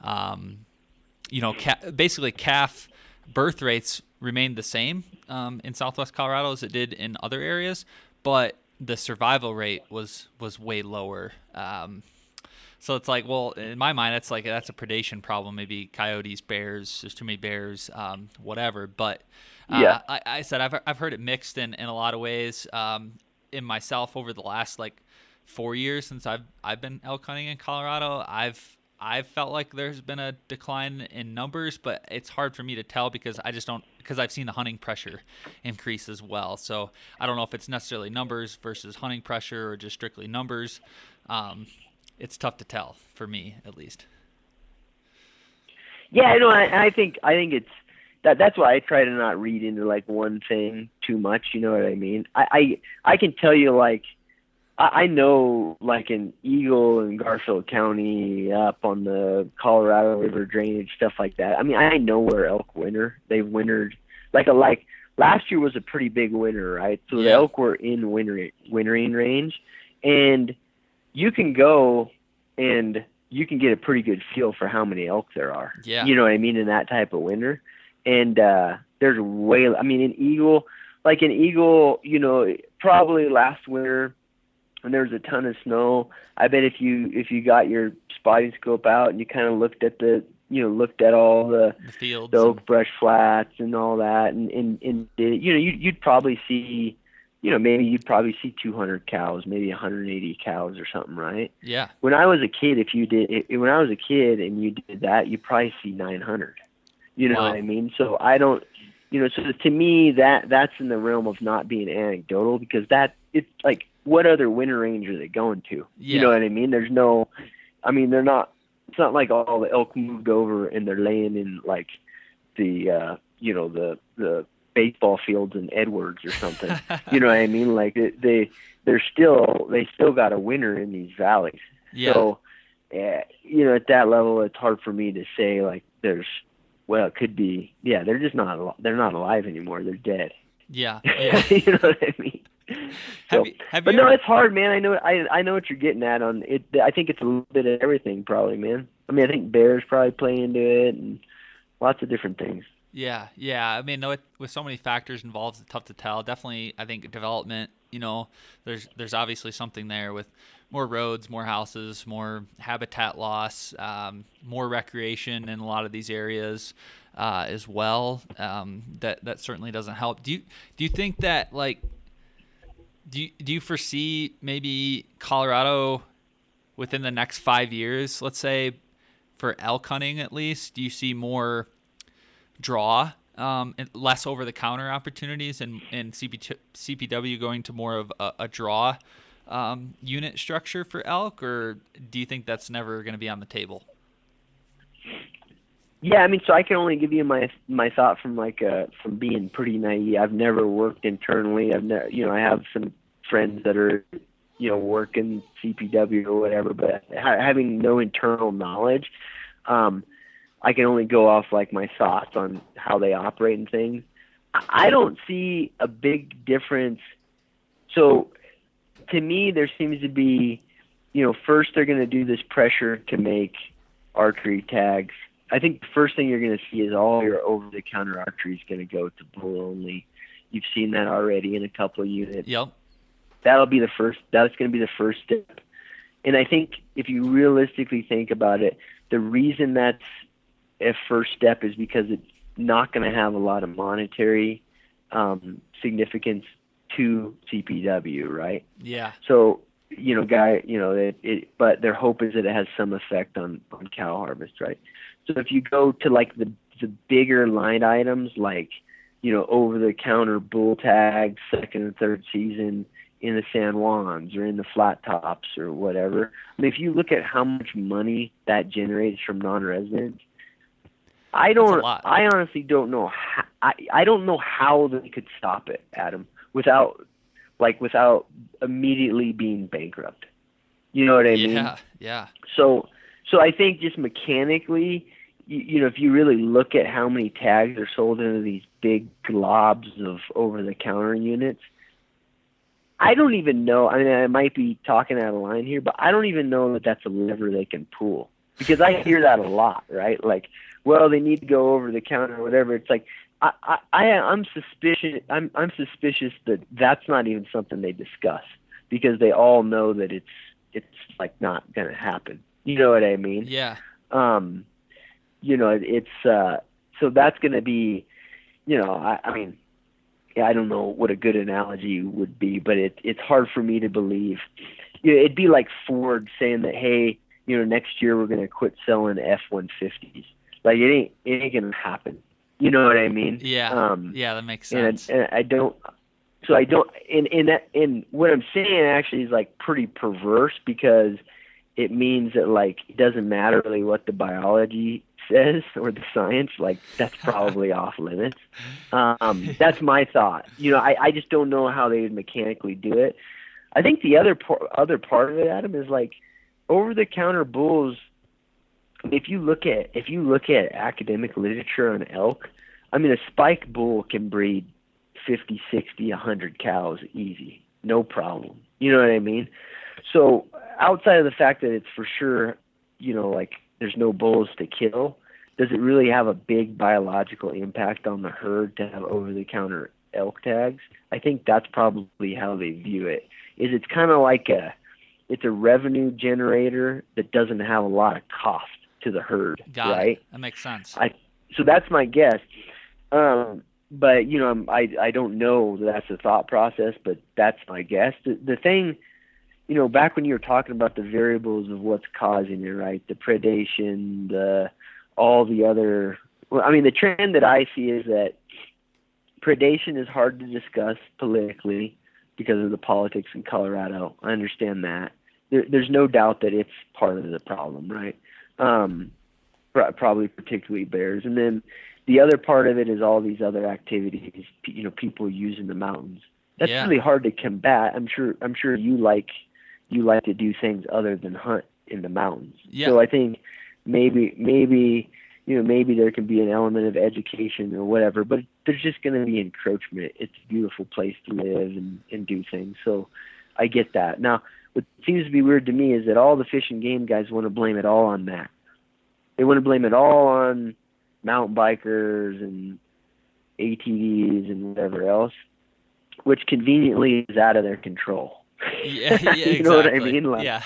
basically calf birth rates remained the same in Southwest Colorado as it did in other areas, but the survival rate was way lower. So it's like, well, in my mind, that's a predation problem. Maybe coyotes, bears, there's too many bears, whatever. But yeah. I said I've heard it mixed in a lot of ways. In myself, over the last 4 years since I've been elk hunting in Colorado, I've felt like there's been a decline in numbers, but it's hard for me to tell because I've seen the hunting pressure increase as well. So I don't know if it's necessarily numbers versus hunting pressure or just strictly numbers. It's tough to tell for me, at least. Yeah, I think it's that's why I try to not read into one thing too much. You know what I mean? I can tell you, I know, in Eagle and Garfield County, up on the Colorado River drainage, stuff like that. I mean, I know where elk winter. They've wintered. Last year was a pretty big winter, right? So the elk were in wintering range, and you can go and you can get a pretty good feel for how many elk there are. Yeah. You know what I mean, in that type of winter. And there's in Eagle, probably last winter, when there was a ton of snow, I bet if you got your spotting scope out and you kind of looked at all the fields, the oak brush flats and all that, and you'd probably see, maybe you'd probably see 200 cows, maybe 180 cows or something, right? Yeah. When I was a kid, when I was a kid and you did that, you'd probably see 900. You know Wow. what I mean? So I don't, So to me, that's in the realm of not being anecdotal, because it's like, what other winter range are they going to? Yeah. You know what I mean? They're not, it's not like all the elk moved over and they're laying in like the baseball fields in Edwards or something. You know what I mean? Like they still got a winter in these valleys. Yeah. So, at that level, it's hard for me to say like it could be, they're just they're not alive anymore. They're dead. Yeah. You know what I mean? So, it's hard, man. I know what you're getting at on it. I think it's a little bit of everything, probably, man. I mean, I think bears probably play into it, and lots of different things. Yeah. I mean, with so many factors involved, it's tough to tell. Definitely, I think development. There's obviously something there with more roads, more houses, more habitat loss, more recreation in a lot of these areas as well. That certainly doesn't help. Do you think that like? Do you foresee maybe Colorado within the next 5 years, let's say, for elk hunting at least? Do you see more draw, and less over-the-counter opportunities, and CPW going to more of a draw unit structure for elk, or do you think that's never going to be on the table? Yeah, I mean, so I can only give you my thought from from being pretty naive. I've never worked internally. I have some friends that are, working CPW or whatever, but having no internal knowledge, I can only go off like my thoughts on how they operate and things. I don't see a big difference. So to me, there seems to be, first they're going to do this pressure to make archery tags. I think the first thing you're going to see is all your over-the-counter archery is going to go to bull only. You've seen that already in a couple of units. Yep. That's going to be the first step. And I think if you realistically think about it, the reason that's a first step is because it's not going to have a lot of monetary significance to CPW, right? Yeah. So, but their hope is that it has some effect on cow harvest, right? So if you go to like the bigger line items, like, over-the-counter bull tags, second and third season in the San Juans or in the flat tops or whatever, I mean, if you look at how much money that generates from non-residents, I honestly don't know. I don't know how they could stop it, Adam, without immediately being bankrupt. You know what I mean? Yeah. So I think just mechanically, if you really look at how many tags are sold into these big globs of over-the-counter units, I don't even know. I mean, I might be talking out of line here, but I don't even know that that's a lever they can pull, because I hear that a lot, right? Like, well, they need to go over the counter or whatever. It's like I'm suspicious. I'm suspicious that that's not even something they discuss, because they all know that it's like not going to happen. You know what I mean? Yeah. It's so that's going to be, I mean, I don't know what a good analogy would be, but it's hard for me to believe. It'd be like Ford saying that, hey, next year we're going to quit selling F-150s. Like, it ain't going to happen. You know what I mean? Yeah. That makes sense. And I don't. So I don't. And what I'm saying actually is like pretty perverse, because it means that like it doesn't matter really what the biology says or the science. Like, that's probably off limits. That's my thought. I just don't know how they would mechanically do it. I think the other part of it, Adam, is like over-the-counter bulls. If you look at academic literature on elk, I mean, a spike bull can breed 50, 60, 100 cows easy, no problem. You know what I mean? So outside of the fact that it's for sure, like there's no bulls to kill, does it really have a big biological impact on the herd to have over-the-counter elk tags? I think that's probably how they view it. It's kind of like it's a revenue generator that doesn't have a lot of cost to the herd. Right? That makes sense. So that's my guess. But I don't know that that's the thought process, but that's my guess. The thing, back when you were talking about the variables of what's causing it, right? The predation, all the other. Well, I mean, the trend that I see is that predation is hard to discuss politically because of the politics in Colorado. I understand that. There's no doubt that it's part of the problem, right? Probably particularly bears. And then the other part of it is all these other activities, people using the mountains. That's really hard to combat. I'm sure you like to do things other than hunt in the mountains. Yeah. So I think maybe there can be an element of education or whatever, but there's just going to be encroachment. It's a beautiful place to live and do things. So I get that. Now, what seems to be weird to me is that all the Fish and Game guys want to blame it all on that. They want to blame it all on mountain bikers and ATVs and whatever else, which conveniently is out of their control. Yeah, you know what I mean? Yeah.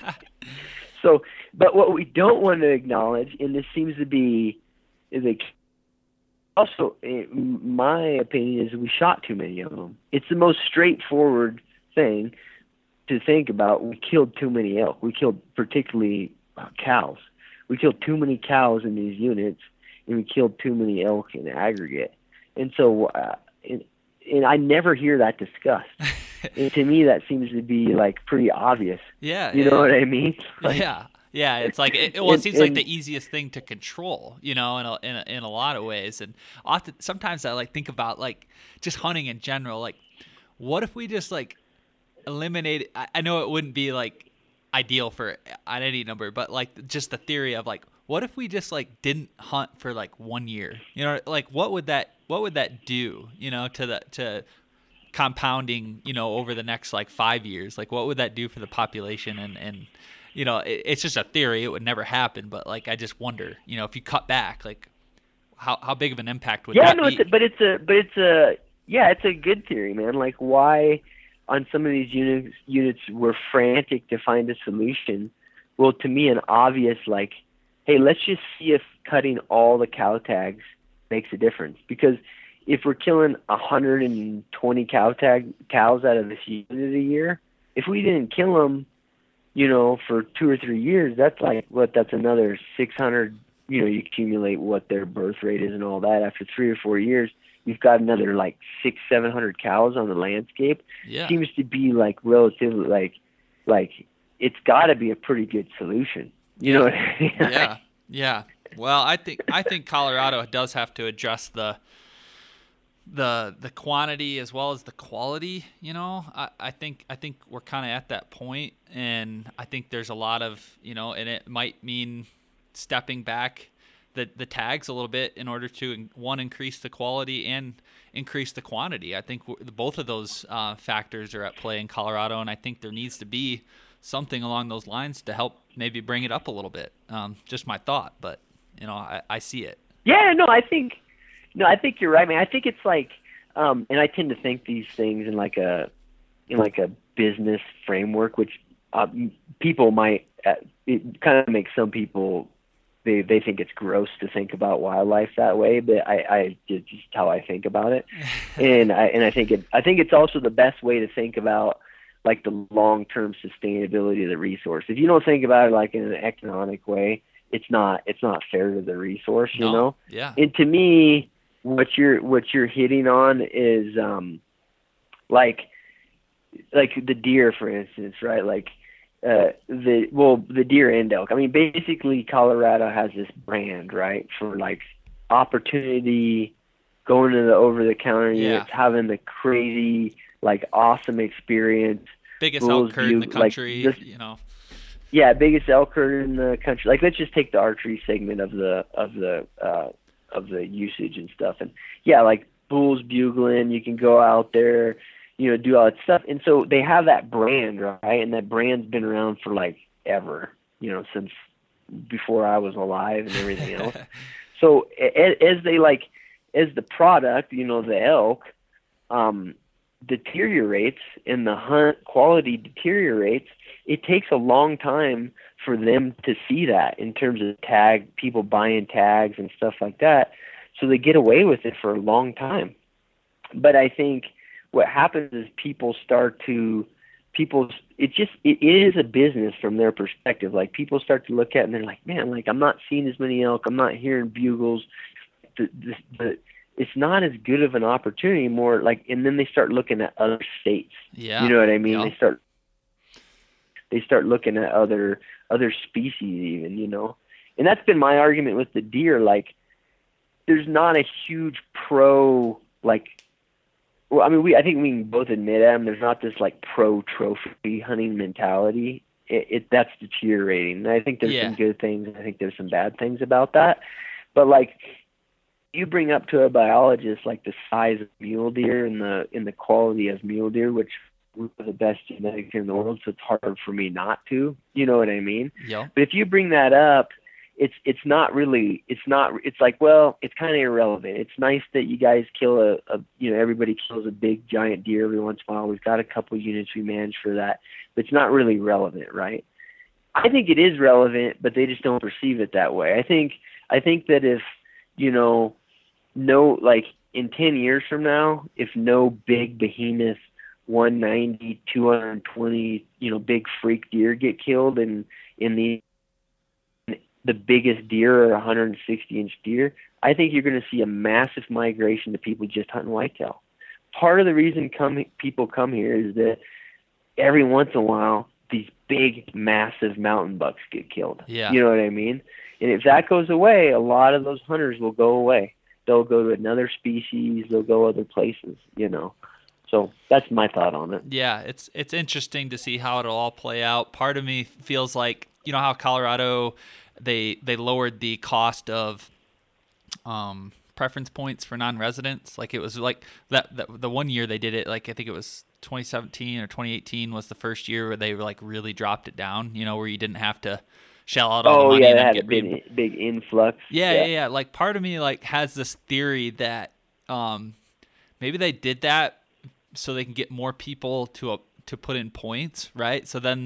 So, but what we don't want to acknowledge, and this seems to be, is also, in my opinion, is we shot too many of them. It's the most straightforward thing to think about. We killed too many elk. We killed particularly cows. We killed too many cows in these units, and we killed too many elk in aggregate. And so, and I never hear that discussed. And to me, that seems to be like pretty obvious. Yeah. You know what I mean? Yeah. It's like it seems like the easiest thing to control, in a lot of ways. And often, sometimes I think about just hunting in general. Like, what if we just eliminate? I know it wouldn't be ideal for on any number, but just the theory of what if we just didn't hunt for 1 year? What would that do? To compounding, over the next 5 years. What would that do for the population? And it's just a theory. It would never happen. But I just wonder, if you cut back, how big of an impact would that be? It's a good theory, man. Why on some of these units we're frantic to find a solution. Well, to me, an obvious hey, let's just see if cutting all the cow tags makes a difference. Because if we're killing 120 cows out of this unit a year, if we didn't kill them, for 2 or 3 years, that's that's another 600. You accumulate what their birth rate is and all that. After 3 or 4 years, you've got another 600-700 cows on the landscape. Yeah. Seems to be relatively it's got to be a pretty good solution. You know what I mean? Yeah. Well, I think Colorado does have to address the quantity as well as the quality. I think we're kind of at that point, and I think there's a lot of and it might mean stepping back the tags a little bit in order to increase the quality and increase the quantity. I think both of those factors are at play in Colorado, and I think there needs to be something along those lines to help maybe bring it up a little bit. Just my thought, but I see it. Yeah, no, I think you're right, man. I think it's and I tend to think these things in a business framework, which people might. It kind of makes some people they think it's gross to think about wildlife that way, but it's just how I think about it, and I think it's also the best way to think about the long-term sustainability of the resource. If you don't think about it in an economic way, it's not fair to the resource, you know? Yeah. And to me, what you're hitting on is like the deer, for instance, right? The deer and elk. I mean, basically Colorado has this brand, right, for opportunity, going to the over-the-counter units, having the crazy awesome experience. Biggest elk herd in the country, Yeah, biggest elk herd in the country. Let's just take the archery segment of the usage and stuff. And bulls bugling, you can go out there, do all that stuff. And so they have that brand, right? And that brand's been around for ever, since before I was alive and everything else. So as the product, the elk, deteriorates and the hunt quality deteriorates, it takes a long time for them to see that in terms of people buying tags and stuff like that. So they get away with it for a long time. But I think what happens is it is a business from their perspective. People start to look at it and they're like, man, I'm not seeing as many elk. I'm not hearing bugles. it's not as good of an opportunity anymore. Like, and then they start looking at other states. Yeah. You know what I mean? Yeah. They start looking at other species even, you know. And that's been my argument with the deer. Like, there's not a huge pro, like, well, I mean, I think we can both admit, Adam, there's not this like pro trophy hunting mentality. That's deteriorating. And I think there's some good things, and I think there's some bad things about that. But like, you bring up to a biologist like the size of mule deer and the quality of mule deer, which we're the best genetics in the world, so it's hard for me not to. You know what I mean? Yeah. But if you bring that up, it's like, well, it's kind of irrelevant. It's nice that you guys kill everybody kills a big giant deer every once in a while. We've got a couple units we manage for that, but it's not really relevant, right? I think it is relevant, but they just don't perceive it that way. I think that if, you know, like in 10 years from now, if no big behemoth 190, 220, you know, big freak deer get killed in the biggest deer are 160-inch deer, I think you're going to see a massive migration to people just hunting whitetail. Part of the reason people come here is that every once in a while, these big, massive mountain bucks get killed. Yeah. You know what I mean? And if that goes away, a lot of those hunters will go away. They'll go to another species. They'll go other places, you know. So that's my thought on it. Yeah, it's interesting to see how it'll all play out. Part of me feels like, you know how Colorado, they lowered the cost of preference points for non-residents. Like, it was like that the one year they did it, like I think it was 2017 or 2018 was the first year where they like really dropped it down, you know, where you didn't have to shell out all the money and then get big influx. Yeah. Like, part of me like has this theory that maybe they did that so they can get more people to put in points, right? So then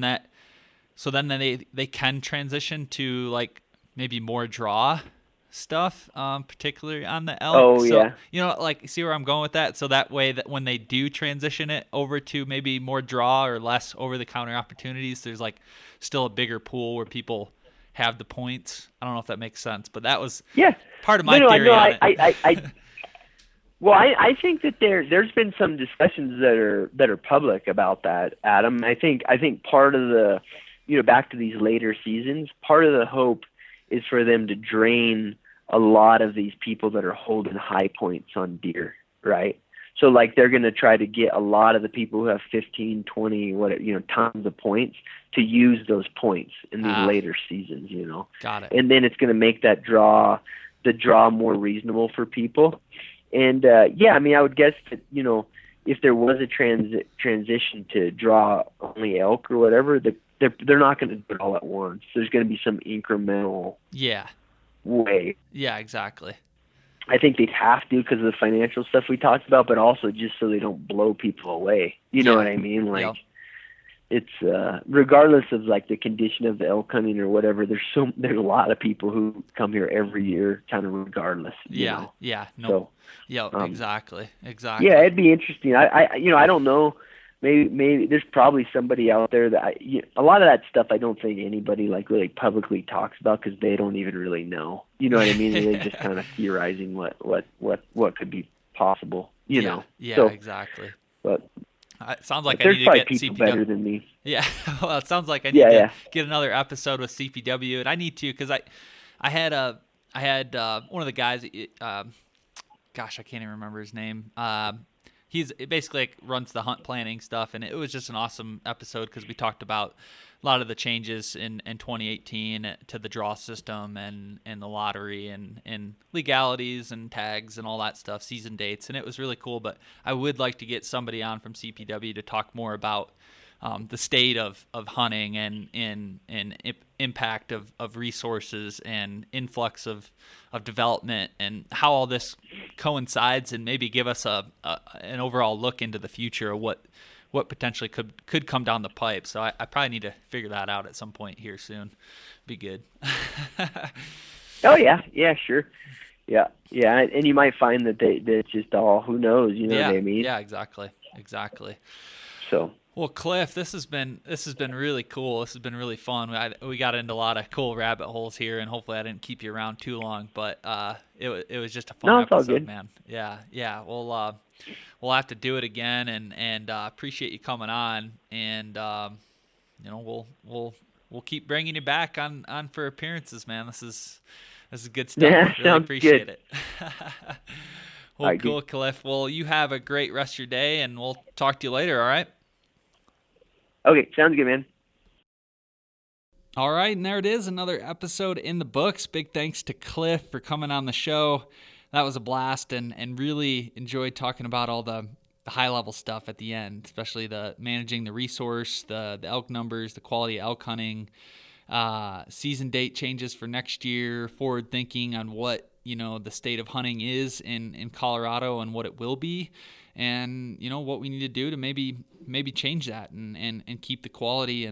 they can transition to like maybe more draw stuff, particularly on the elk. Oh, so, yeah. You know, like, see where I'm going with that? So that way that when they do transition it over to maybe more draw or less over-the-counter opportunities, there's like still a bigger pool where people have the points. I don't know if that makes sense, but that was part of my theory on it. Well, I think that there's been some discussions that are public about that, Adam. I think part of the, you know, back to these later seasons, part of the hope is for them to drain a lot of these people that are holding high points on deer, right? So like they're going to try to get a lot of the people who have 15, 20, tons of points to use those points in these later seasons, you know. Got it. And then it's going to make the draw more reasonable for people. And I mean, I would guess that, you know, if there was a transition to draw only elk or whatever, they're not going to do it all at once. There's going to be some incremental way. Yeah, exactly. I think they'd have to because of the financial stuff we talked about, but also just so they don't blow people away. You know what I mean? Like, it's regardless of like the condition of the elk hunting or whatever. There's a lot of people who come here every year, kind of regardless. Exactly. Yeah, it'd be interesting. I don't know. Maybe there's probably somebody out there that a lot of that stuff I don't think anybody like really publicly talks about because they don't even really know. You know what I mean? They're just kind of theorizing what could be possible. You know? Yeah, so, exactly. But it sounds like I there's need probably to get people CPW better than me. Yeah, well, it sounds like I need to get another episode with CPW, and I need to because I had one of the guys. Gosh, I can't even remember his name. He's basically like runs the hunt planning stuff, and it was just an awesome episode because we talked about a lot of the changes in 2018 to the draw system and the lottery and legalities and tags and all that stuff, season dates, and it was really cool. But I would like to get somebody on from CPW to talk more about the state of hunting and impact of resources and influx of development and how all this coincides, and maybe give us an overall look into the future of what potentially could come down the pipe. So I probably need to figure that out at some point here soon. Be good. Oh yeah, sure. Yeah, and you might find that it's just all, who knows, you know what I mean? Yeah, exactly. So Well, Cliff, this has been really cool. This has been really fun. We got into a lot of cool rabbit holes here, and hopefully I didn't keep you around too long. But it was just a fun it's all episode, good. man. Yeah. We'll have to do it again, and appreciate you coming on. And we'll keep bringing you back on for appearances, man. This is good stuff. Yeah, really sounds appreciate good. it. Well, cool, Cliff. Well, you have a great rest of your day, and we'll talk to you later. All right. Okay, sounds good, man. All right, and there it is, another episode in the books. Big thanks to Cliff for coming on the show. That was a blast, and really enjoyed talking about all the high-level stuff at the end, especially the managing the resource, the elk numbers, the quality of elk hunting, season date changes for next year, forward thinking on what the state of hunting is in Colorado and what it will be, and what we need to do to maybe change that and keep the quality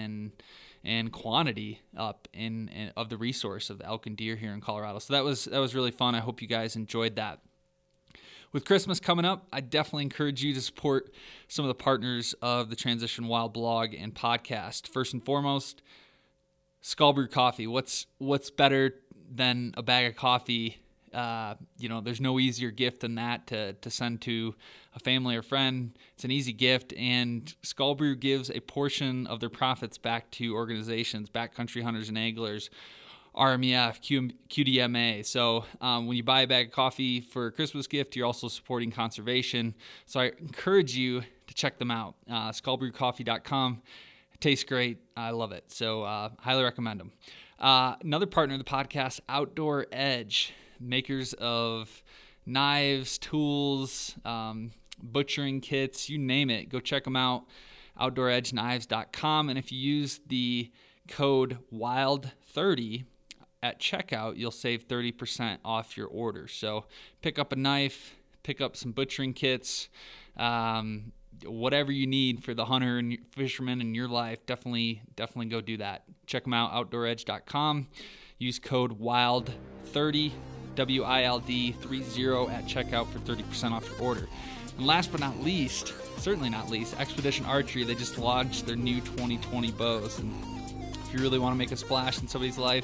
and quantity up of the resource of the elk and deer here in Colorado. So that was really fun. I hope you guys enjoyed that. With Christmas coming up, I definitely encourage you to support some of the partners of the Transition Wild blog and podcast. First and foremost, Skull Brew Coffee. What's better than a bag of coffee? There's no easier gift than that to send to a family or friend. It's an easy gift, and Skull Brew gives a portion of their profits back to organizations, Backcountry Hunters and Anglers, RMEF, QDMA. So when you buy a bag of coffee for a Christmas gift, you're also supporting conservation. So I encourage you to check them out. SkullBrewCoffee.com. It tastes great. I love it. So highly recommend them. Another partner of the podcast, Outdoor Edge, makers of knives, tools, butchering kits, you name it. Go check them out, OutdoorEdgeKnives.com. And if you use the code WILD30 at checkout, you'll save 30% off your order. So pick up a knife, pick up some butchering kits, whatever you need for the hunter and fisherman in your life, definitely go do that. Check them out, OutdoorEdge.com. Use code WILD30, WILD30 at checkout for 30% off your order. And last but not least, certainly not least, Expedition Archery. They just launched their new 2020 bows. And if you really want to make a splash in somebody's life,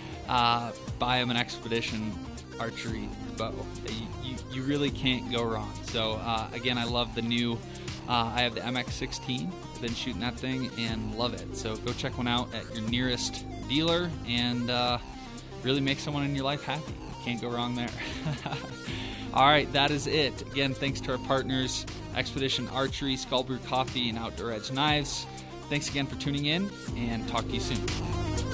buy them an Expedition Archery bow. You really can't go wrong. So again, I love the new, I have the MX-16. I've been shooting that thing and love it. So go check one out at your nearest dealer and really make someone in your life happy. Can't go wrong there. All right, that is it. Again, thanks to our partners, Expedition Archery, Skull Brew Coffee, and Outdoor Edge Knives. Thanks again for tuning in, and talk to you soon.